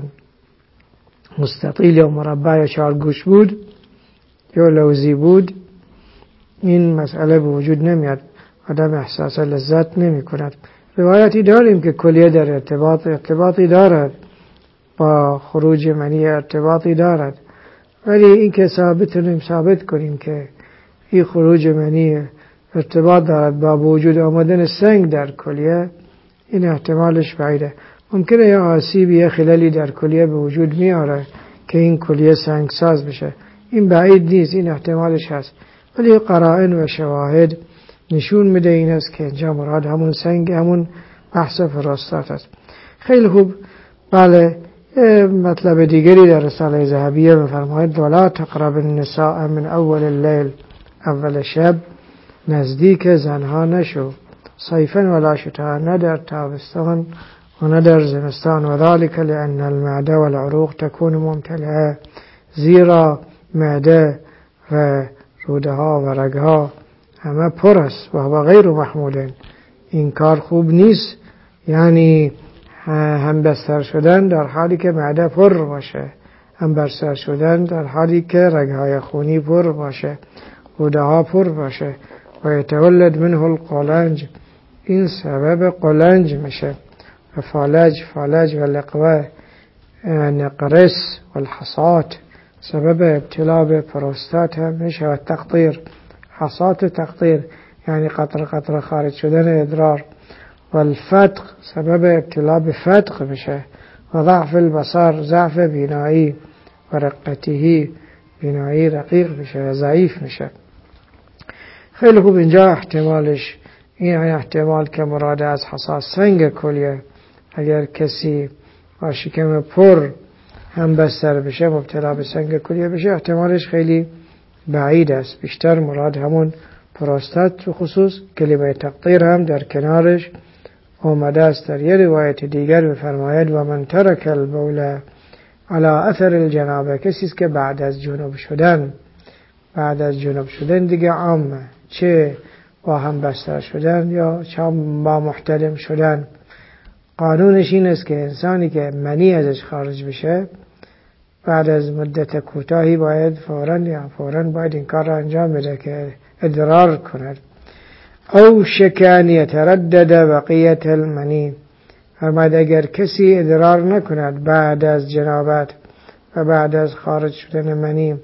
مستطیل یا مربع یا چارگوش بود یا لوزی بود، این مسئله به وجود نمیاد، آدم احساس لذت نمی کند. روایتی داریم که کلیه در ارتباطی دارد با خروج منی، ارتباطی دارد، ولی این که ثابت کنیم که این خروج منی ارتباط دارد با وجود آمدن سنگ در کلیه، این احتمالش بعیده. ممکنه یا آسیبی یا خلالی در کلیه به وجود میاره که این کلیه سنگ ساز بشه، این بعید نیست، این احتمالش هست. ولی قرائن و شواهد نشون میده این است که اینجا مراد همون سنگ، همون بحث پروستات است. خیلی خوب. بله، مطلب دیگری در رساله ذهبیه می‌فرماید ولا تقرب النساء من اول اللیل، اول شب نزدیک زنها نشو، صیفا ولا شتاء، نه در تابستان و نه در زمستان، و ذلك لأن المعده والعروق تكون ممتلئه، زیرا معده و روده ها و رگها همه پر است و هو غیر محمول، این کار خوب نیست. یعنی هم بستر شدن در حالی که معده پر باشه، هم بستر شدن در حالی که رگهای خونی پر باشه، روده ها پر باشه، و یتولد منه القلنج، این سبب قلنج میشه، و فالج و لقوه نقرس و الحصات، سبب ابتلا به پروستات هم میشه، و تقطیر، حصات تقطیر یعنی قطره قطره خارج شدن ادرار، و الفتق سبب ابتلا به فتق میشه، و ضعف البصر، ضعف بینایی، و رقته، بینایی رقیق میشه و ضعیف میشه. خیلی خوب. اینجا احتمالش این احتمال که مراد از حصات سنگ کلیه، اگر کسی با شکم پر هم بستر بشه، مبتلا به سنگ کلیه بشه، احتمالش خیلی بعید است. بیشتر مراد همون پروستات، خصوص کلمه تقطیر هم در کنارش آمده است. در یه روایت دیگر می‌فرماید و من ترک البول علی اثر الجنابه، کسی است که بعد از جنوب شدن دیگه عامه، چه با هم بستر شدن یا چه با محتلم شدن، قانونش این است که انسانی که منی ازش خارج بشه بعد از مدت کوتاهی باید فوراً باید این کار را انجام بده که ادرار کند. او شکن یتردد بقیت المنی، فرماید اگر کسی ادرار نکند بعد از جنابت و بعد از خارج شدن منی،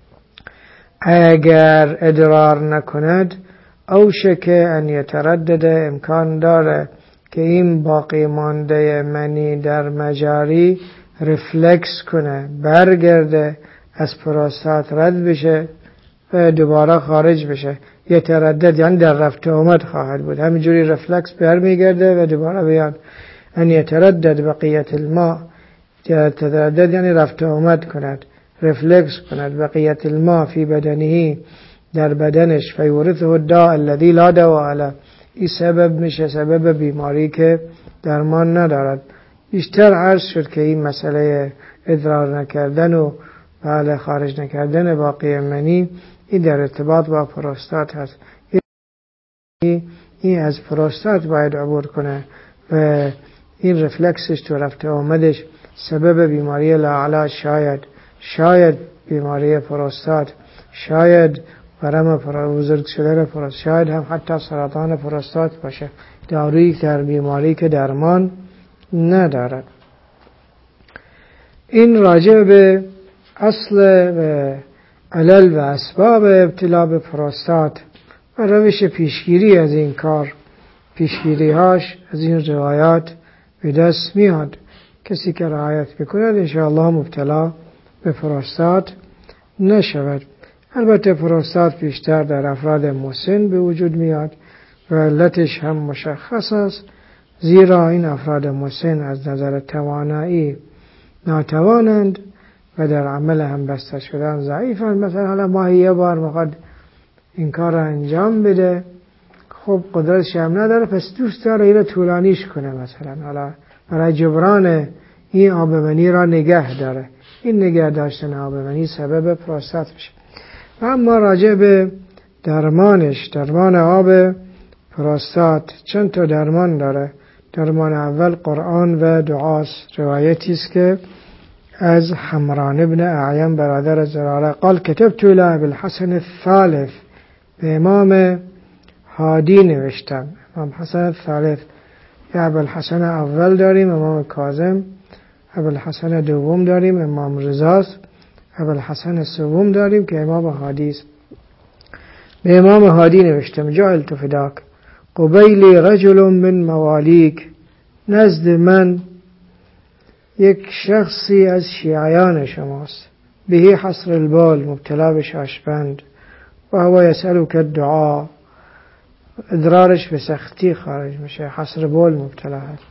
اگر ادرار نکند، او شکه ان یتردد، امکان داره که این باقی مانده منی در مجاری رفلکس کنه، برگرده، از پروستات رد بشه و دوباره خارج بشه. یتردد یعنی در رفت آمد خواهد بود، همینجوری رفلکس برمیگرده و دوباره بیاد. ان یتردد بقیت الماء، یتردد یعنی رفت آمد کند، رفلکس کند، بقیت الماء فی بدنه، در بدنش، فیورثه الداء الذی لا دواء له، این سبب میشه، سبب بیماری که درمان ندارد. بیشتر عرض شد که این مسئله ادرار نکردن و بله خارج نکردن باقی منی، این در ارتباط با پروستات هست. این از پروستات باید عبور کنه و این رفلکسش تو رفت آمدش سبب بیماری لاعلاج، شاید بیماری پروستات، شاید ورم بزرگ شدن پروستات، شاید هم حتی سرطان پروستات باشه، دارویی در بیماری که درمان ندارد. این راجع به اصل و علل و اسباب ابتلا به پروستات و روش پیشگیری از این کار، پیشگیری‌هاش از این روایات به دست میاد. کسی که رعایت بکند انشاءالله مبتلا به پروستات نشود. البته پروستات بیشتر در افراد مسن به وجود میاد و علتش هم مشخص است، زیرا این افراد مسن از نظر توانایی ناتوانند و در عمل هم بسته شدن ضعیفند. مثلا حالا ماهی یه بار میخواد این کار را انجام بده، خب قدرتش هم نداره، پس دوست داره این را طولانیش کنه، مثلا حالا برای جبران این آب منی را نگه داره. این نگه داشتن آب منی سبب پروستات میشه. و اما راجع به درمانش، درمان آب پروستات چند تا درمان داره. درمان اول قرآن و دعاست. روایتی است که از حمران ابن اعیم برادر زراره قال کتبت الى ابی الحسن الثالث، به امام هادی نوشتم. امام حسن الثالث، یا ابی الحسن اول داریم امام کاظم، ابی الحسن دوم داریم امام رضاست، ابی الحسن سوم داریم که امام هادی است. به امام هادی نوشتم جعلت فداک قبیلی رجل من موالیک، نزد من یک شخصی از شیعیان شماست، بهی حصر البال، مبتلا به شاشبند، و هو یسألک الدعا، ادرارش به سختی خارج میشه، حصر بال مبتلا هست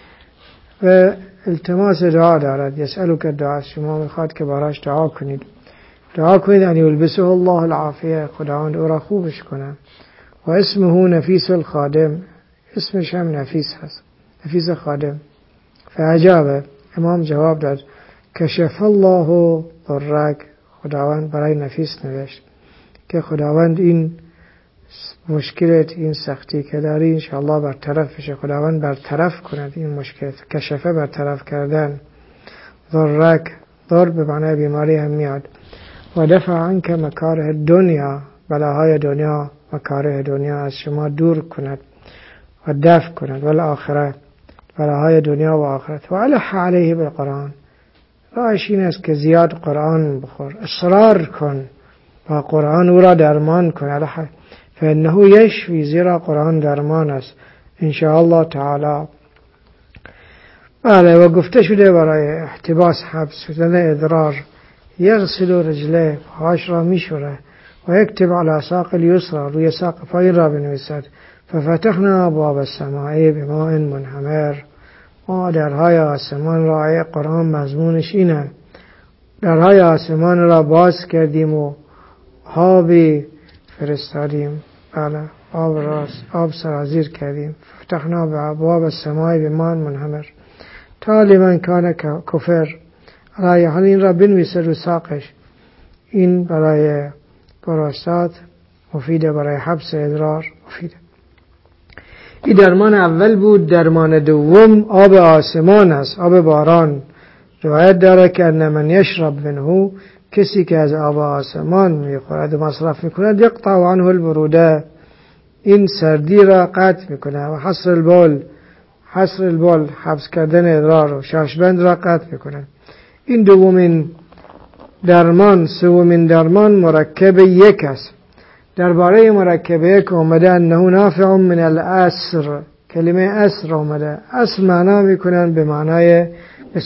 و التماس دعا دارد. یسألک الدعا، شما میخواد که براش دعا کنید. دعا کنید ان یلبسه الله العافیه، خداوند او را خوبش کنه. و اسمه نفیس الخادم، اسمش هم نفیس هست، نفیس خادم. فعجابه، امام جواب داد کشف الله ضرک، خداوند برای نفیس نوشت که خداوند این مشکلت، این سختی که داری انشاءالله برطرف بشه، خداوند برطرف کند این مشکلت. کشفه برطرف کردن، ضرک، ضر به معنی بیماری هم میاد. و دفع عنک مکاره دنیا، بلاهای دنیا، مکاره دنیا از شما دور کند و دفع کند. و الاخره، بلاهای دنیا و آخرت. و الح علیه بالقرآن، راهش این است که زیاد قرآن بخور، اصرار کن با قرآن، او را درمان کن. الح فانه یشفی، زیرا قرآن درمان است انشاءالله تعالی. بله. و گفته شده برای احتباس حبس شدن ادرار، یغسل رجله، پاهاش را میشوره، و یکتب علی ساق الیسرا، روی ساق پای را بنویسد. ففتحنا ابواب السماء بماء منهمر، ما درهای آسمان را، ای قرآن مضمونش اینه، درهای آسمان را باز کردیم و آبی فرستادیم. بله، آب سرازیر کردیم. فتحنا به ابواب السماء بماء منهمر تا لمن کان کفر. برای حال این را بنویسه رو ساقش. این برای پروستات مفیده، برای حبس ادرار مفیده. این درمان اول بود. درمان دوم آب آسمان است، آب باران. روایت داره که ان من یشرب منه، کسی که از آب آسمان میخورد و مصرف میکند، یقطع عنه البروده، این سردی را قطع میکنه. و حصر البال، حبس کردن ادرار و شاشبند را قطع میکنه. این دومین درمان. سومین درمان مرکب یک است. درباره مرکب یک اومده انه نافع من الاسر، کلمه اسر اومده. اسر معنا میکنن به معنای به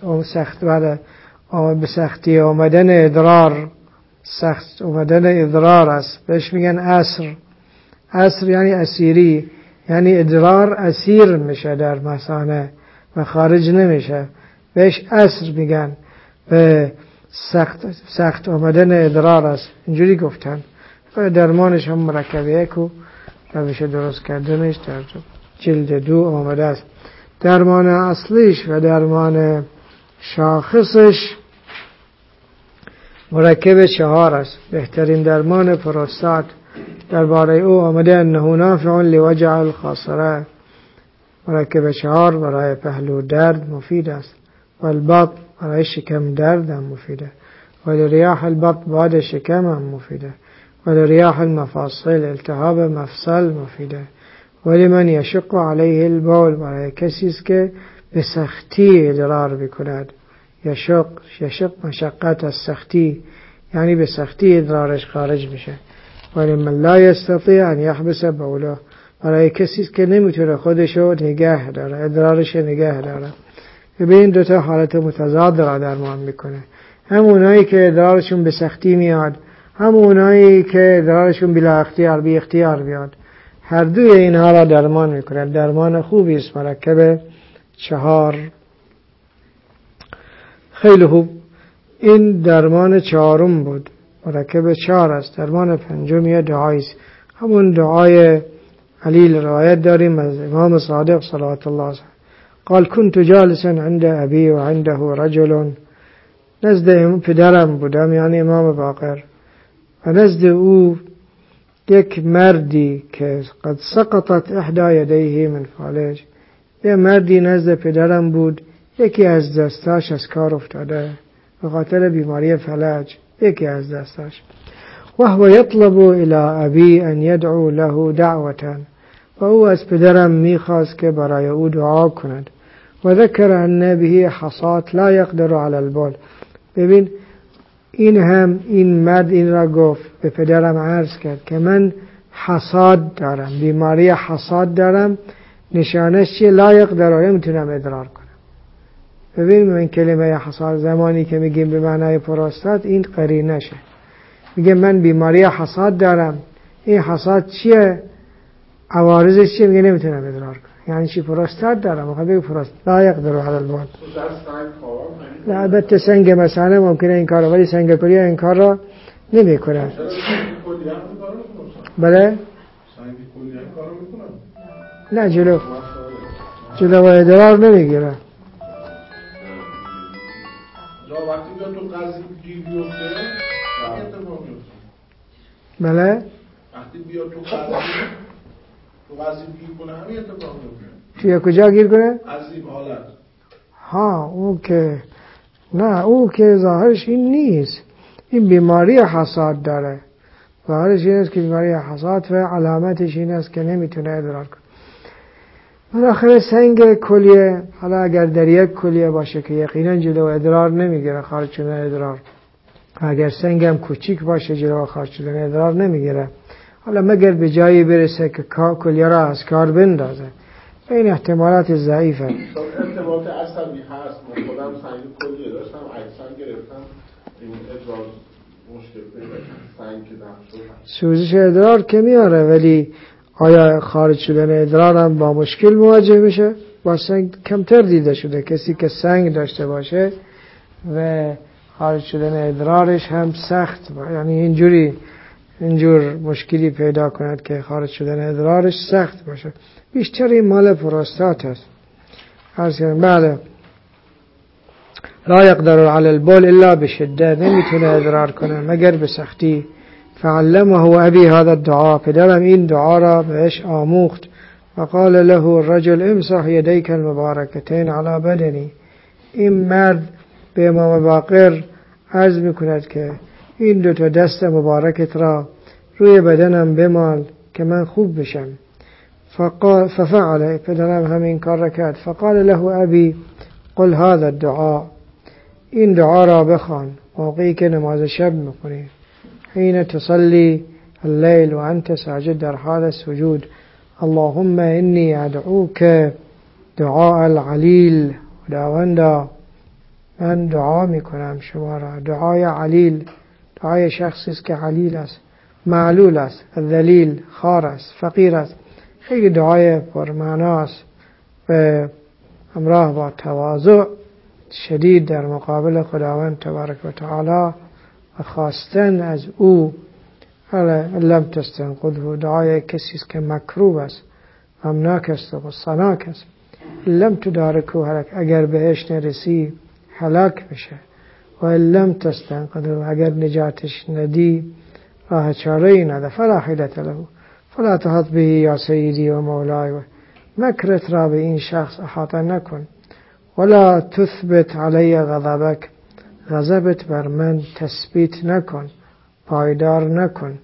سختی آمدن ادرار، سخت آمدن ادرار است، بهش میگن اسر. اسر یعنی اسیری، یعنی ادرار اسیر میشه در مثانه و خارج نمیشه، بهش اسر میگن. به سخت آمدن ادرار است، اینجوری گفتن. و درمانش هم مرکب یک و روش درست کردنش در جلد 2 آمده است. درمان اصلیش و درمان شاخصش مرکب 4 است. بهترین درمان پروستات درباره او آمده انه نافع لوجع الخاصره، مرکب 4 برای پهلو درد مفید است. و البط برای شکم درد هم مفیده. و لریاح البط باد شکم هم مفیده. ولرياح المفاصل التهاب مفصل مفیده. ولمن یشق علیه البول، برای کسی است که به سختی ادرار بکند. یشق مشقت از سختی، یعنی به سختی ادرارش خارج میشه. ولمن لا یستطیع ان یحبس بوله، برای کسی است که نمیتونه خودشو نگه داره، ادرارش نگه داره. به این دوتا حالت متضاد را درمان میکنه. هم اونایی که ادرارشون به سختی میاد، هم اونایی که ادرارشون بلا اختیار بی اختیار میاد. هر دوی اینها را درمان میکنه. درمان خوبی است، مرکب 4. خیلی خوب. این درمان 4م بود، مرکب 4 است. درمان 5م یه دعایی است، همون دعای علی روایت داریم از امام صادق صلوات الله علیه. قال كنت جالسا عند ابي وعنده رجل، نزد پدرم بودم یعنی امام باقر، و نزد او یک مردی که قد سقطت احدى یدیه من فالج، یه مردی نزد پدرم بود یکی از دستاش از کار افتاده به خاطر بیماری فلج، یکی از دستاش. و هو یطلب الى ابی ان یدعو له دعوة، و او از پدرم میخواست که برای او دعا کند. و ذکر ان به حصات لا یقدر علی البول. ببین این مرد این را گفت، به پدرم عرض کرد که من حصاد دارم، بیماری حصاد دارم. نشانش چیه؟ لا یقدر، نمیتونم ادرار کنم. ببین این کلمه حصاد زمانی که میگیم به معنای پروستات، این قرینه شه. میگه من بیماری حصاد دارم. این حصاد چیه؟ عوارضش چیه؟ میگه نمیتونم ادرار کنم. یعنی چی؟ پروستات دارم. میخواد بگه پروستات لا یقدر علی البول. نه البته سنگ مثلا ممکنه این کار، ولی سنگ کلیه این کار را نمیکنه. بله؟ نه جلو و ادرار نمیگیره. بله؟ وقتی بیا تو قضیب گیر کنه همین اتفاق میفته. توی کجا گیر کنه؟ قضیب حالت. ها اون که نه، اون که ظاهرش این نیست. این بیماری حصاد داره. ظاهرش این است که بیماری حصاد و علامتش این است که نمیتونه ادرار کنه. بالاخره سنگ کلیه، حالا اگر در یک کلیه باشه که یقینا جلو ادرار نمیگیره، خارج شدن ادرار. اگر سنگ هم کوچیک باشه جلو خارج شدن ادرار نمیگیره. حالا مگر به جایی برسه که کلیه را از کار بندازه. این احتمالات ضعیفه. احتمالات عصبی هست. من خودم سنگ کلیه داشتم، اجسام گرفتم، این ادرار مشکل پیدا کرد. سنگ که نقشه سوزش ادرار که میاره، ولی آیا خارج شدن ادرار هم با مشکل مواجه میشه؟ با سنگ کمتر دیده شده. کسی که سنگ داشته باشه و خارج شدن ادرارش هم سخت یعنی اینجور مشکلی پیدا کند که خارج شدن ادرارش سخت باشه. بیشتر این مال پروستات هست. عرض کردم بله. لا یقدر علی البول الا بشده، نمیتونه ادرار کنه مگر به سختی. فعلمه ابی هذا الدعاء، پدرم این دعا را بهش آموخت. وقال له الرجل امسح یدیک المبارکتین علی بدنی. این مرد به امام باقر عرض میکند که این دو تا دست مبارکت را روی بدنم بمال که من خوب بشم. ففعل، پدرم همین کار را کرد. فقال له ابی قل هذا الدعاء، این دعا را بخوان موقعی که نماز شب میکنی، حين تصلي الليل وأنت ساجد در حال السجود. اللهم إني أدعوك دعاء العلیل. خداوندا من دعا میکنم شما را دعای علیل. دعای شخصی است که علیل است، معلول است، ذلیل، خار است، فقیر است. خیلی دعای پرمعناست و همراه با تواضع شدید در مقابل خداوند تبارک و تعالی و خواستن از او. لم تستنقذه، دعای کسی است که مکروب است، غمناک است و غصناک است. لم تدارکه هلک، اگر بهش نرسی هلاک بشه. و لم تستنقذه، اگر نجاتش ندی راه چاره ای نده. فلا حیلة له فلا تحط به یا سیدی و مولای. مکرت را به این شخص احاطه نکن. ولا تثبت علی غضبک، غضبت بر من تثبیت نکن، پایدار نکن.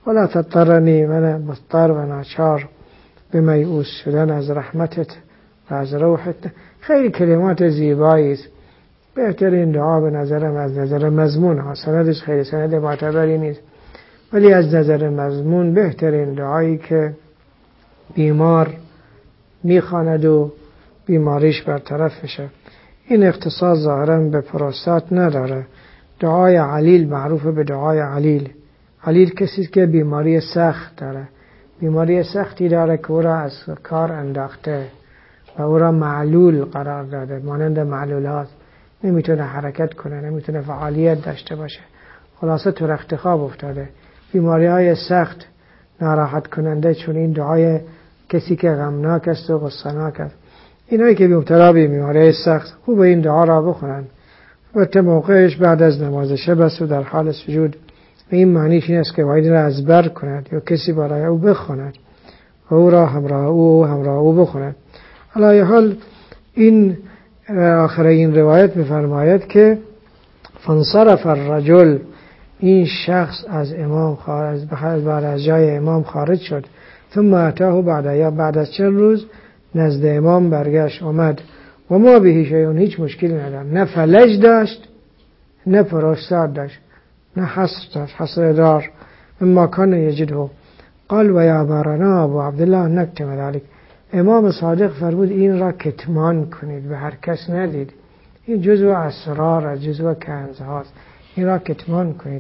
ولا تضطرنی، من مضطر و ناچار به میؤوس شدن از رحمتت و از روحت. خیلی کلمات زیبایی است. بهترین دعا به نظرم از نظر مضمون ها، سندش خیلی سند معتبری نیست، ولی از نظر مضمون بهترین دعایی که بیمار میخواند و بیماریش برطرف میشه. این اختصاص ظاهرا به پروستات نداره. دعای علیل معروف به دعای علیل. علیل کسی که بیماری سخت داره، بیماری سختی داره که او را از کار انداخته و او را معلول قرار داده، مانند معلولات، نمیتونه حرکت کنه، نمیتونه فعالیت داشته باشه، خلاصه تو رخت خواب افتاده. بیماری های سخت ناراحت کننده، چون این دعای کسی که غمناک است و غصه‌ناک است. اینایی که مبتلا به بیماری سخت خوب این دعا را بخونن و تا موقعش بعد از نماز شب است و در حال سجود. و این معنیش این است که باید را ازبر کند یا کسی برای او بخواند و او را همراه او بخواند. علی حال این آخر این روایت می‌فرماید که فانصرف الرجل، این شخص از امام بعد از جای امام خارج شد. ثم اتاه بعد از چند روز نزد امام برگشت آمد و ما به هیچ مشکلی نداشت، نه فلج داشت نه پروستات داشت نه حصر داشت، حصر دار اما کان یجده. قال و یا بارنا ابو عبدالله نکتم ذلك. امام صادق فرمود این را کتمان کنید، به هر کس ندید، این جزو اسرار، جزو کنز هاست، این را کتمان کنید.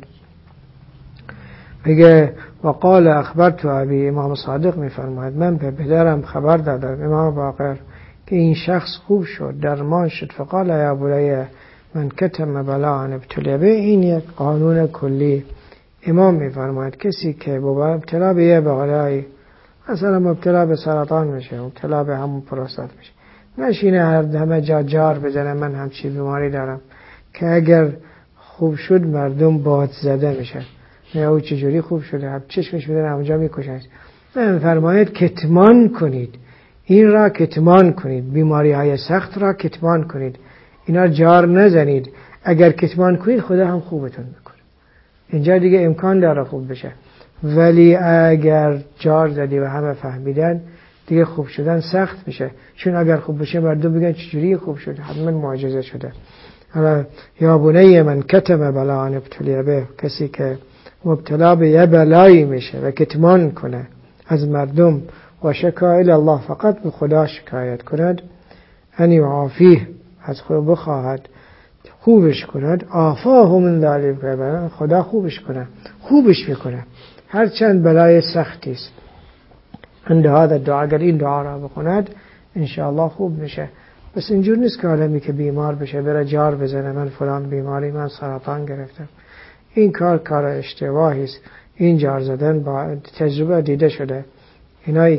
میگه و قال اخبرت ابی، امام صادق میفرماید من به پدرم خبر دادم، امام باقر، که این شخص خوب شد، درمان شد. فقال یا بولیه من کتم بلاء ابتلی به. این یک قانون کلی. امام میفرماید کسی که مبتلا به یه بلایی، مثلا مبتلا به سرطان میشه، مبتلا به همون پروستات میشه، نشینه همه جا جار بزنه من همچین بیماری دارم، که اگر خوب شد مردم باد زده میشه، نه او چجوری خوب شده، هم چشمش میدن همونجا میکشن. من فرماید کتمان کنید، این را کتمان کنید، بیماری های سخت را کتمان کنید، اینا جار نزنید. اگر کتمان کنید خدا هم خوبتون میکنه، اینجا دیگه امکان داره خوب بشه. ولی اگر جار زدی و همه فهمیدن، دیگه خوب شدن سخت میشه، چون اگر خوب بشه مردم بگن چجوری خوب شد، حتما معجزه شده. یا بنی من کتم بلاء ابتلی به، کسی که مبتلا به یه بلایی میشه و کتمان کنه از مردم و شکا الی الله، فقط به خدا شکایت کند، انی عافیه، از خدا بخواهد خوبش کند، آفاه من ذلک، خدا خوبش کنه، خوبش میکنه هرچند بلای سختی است. عند هذا دعا، اگر این دعا را بخوند انشاءالله خوب میشه. بس اینجور نیست که آدمی که بیمار بشه بره جار بزنه من فلان بیماری، من سرطان گرفتم. این کار اشتباهی است. این جار زدن با تجربه دیده شده. اینایی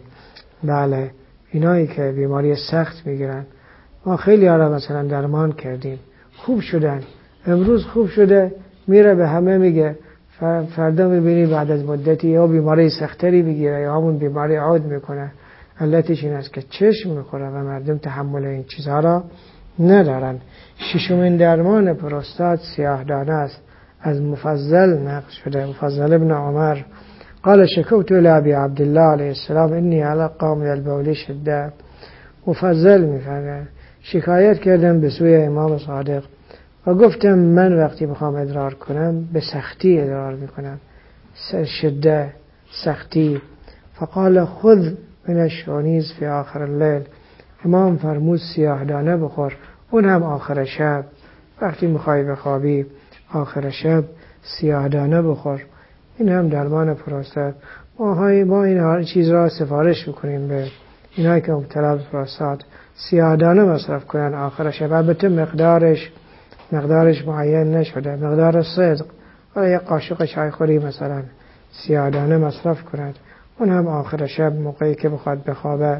که بیماری سخت میگیرن، ما خیلی ها را مثلا درمان کردیم، خوب شدن، امروز خوب شده، میره به همه میگه، فردا میبینی بعد از مدتی یا بیماری سختری بگیره یا همون بیماری عود میکنه. علتش این است که چشم میخوره و مردم تحمل این چیزها را ندارن. ششمین درمان پروستات سیاه‌دانه است. از مفضل نقل شده، مفضل ابن عمر قال شکوت الی ابی عبدالله علیه السلام انی علی قوم البول شده. مفضل میفرماید شکایت کردم به سوی امام صادق و گفتم من وقتی میخوام ادرار کنم به سختی ادرار میکنم، شده، سختی. فقال خذ من الشونیز فی آخر اللیل. امام فرمود سیاه‌دانه بخور، اون هم آخر شب، وقتی میخوای بخوابی آخر شب سیاه‌دانه بخور. این هم درمان پروستات. ما این چیز را سفارش میکنیم به اینایی که مبتلا به پروستات، سیاه‌دانه مصرف کنن آخر شب. البته مقدارش معین نشده، مقدار صدق، ولی یک قاشق چای خوری مثلا سیاه‌دانه مصرف کند، اون هم آخر شب موقعی که بخواد بخوابه.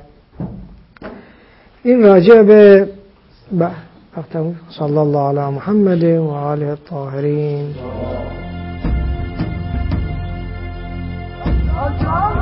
این راجع به وقتم. صلی الله علی محمد و آله الطاهرین.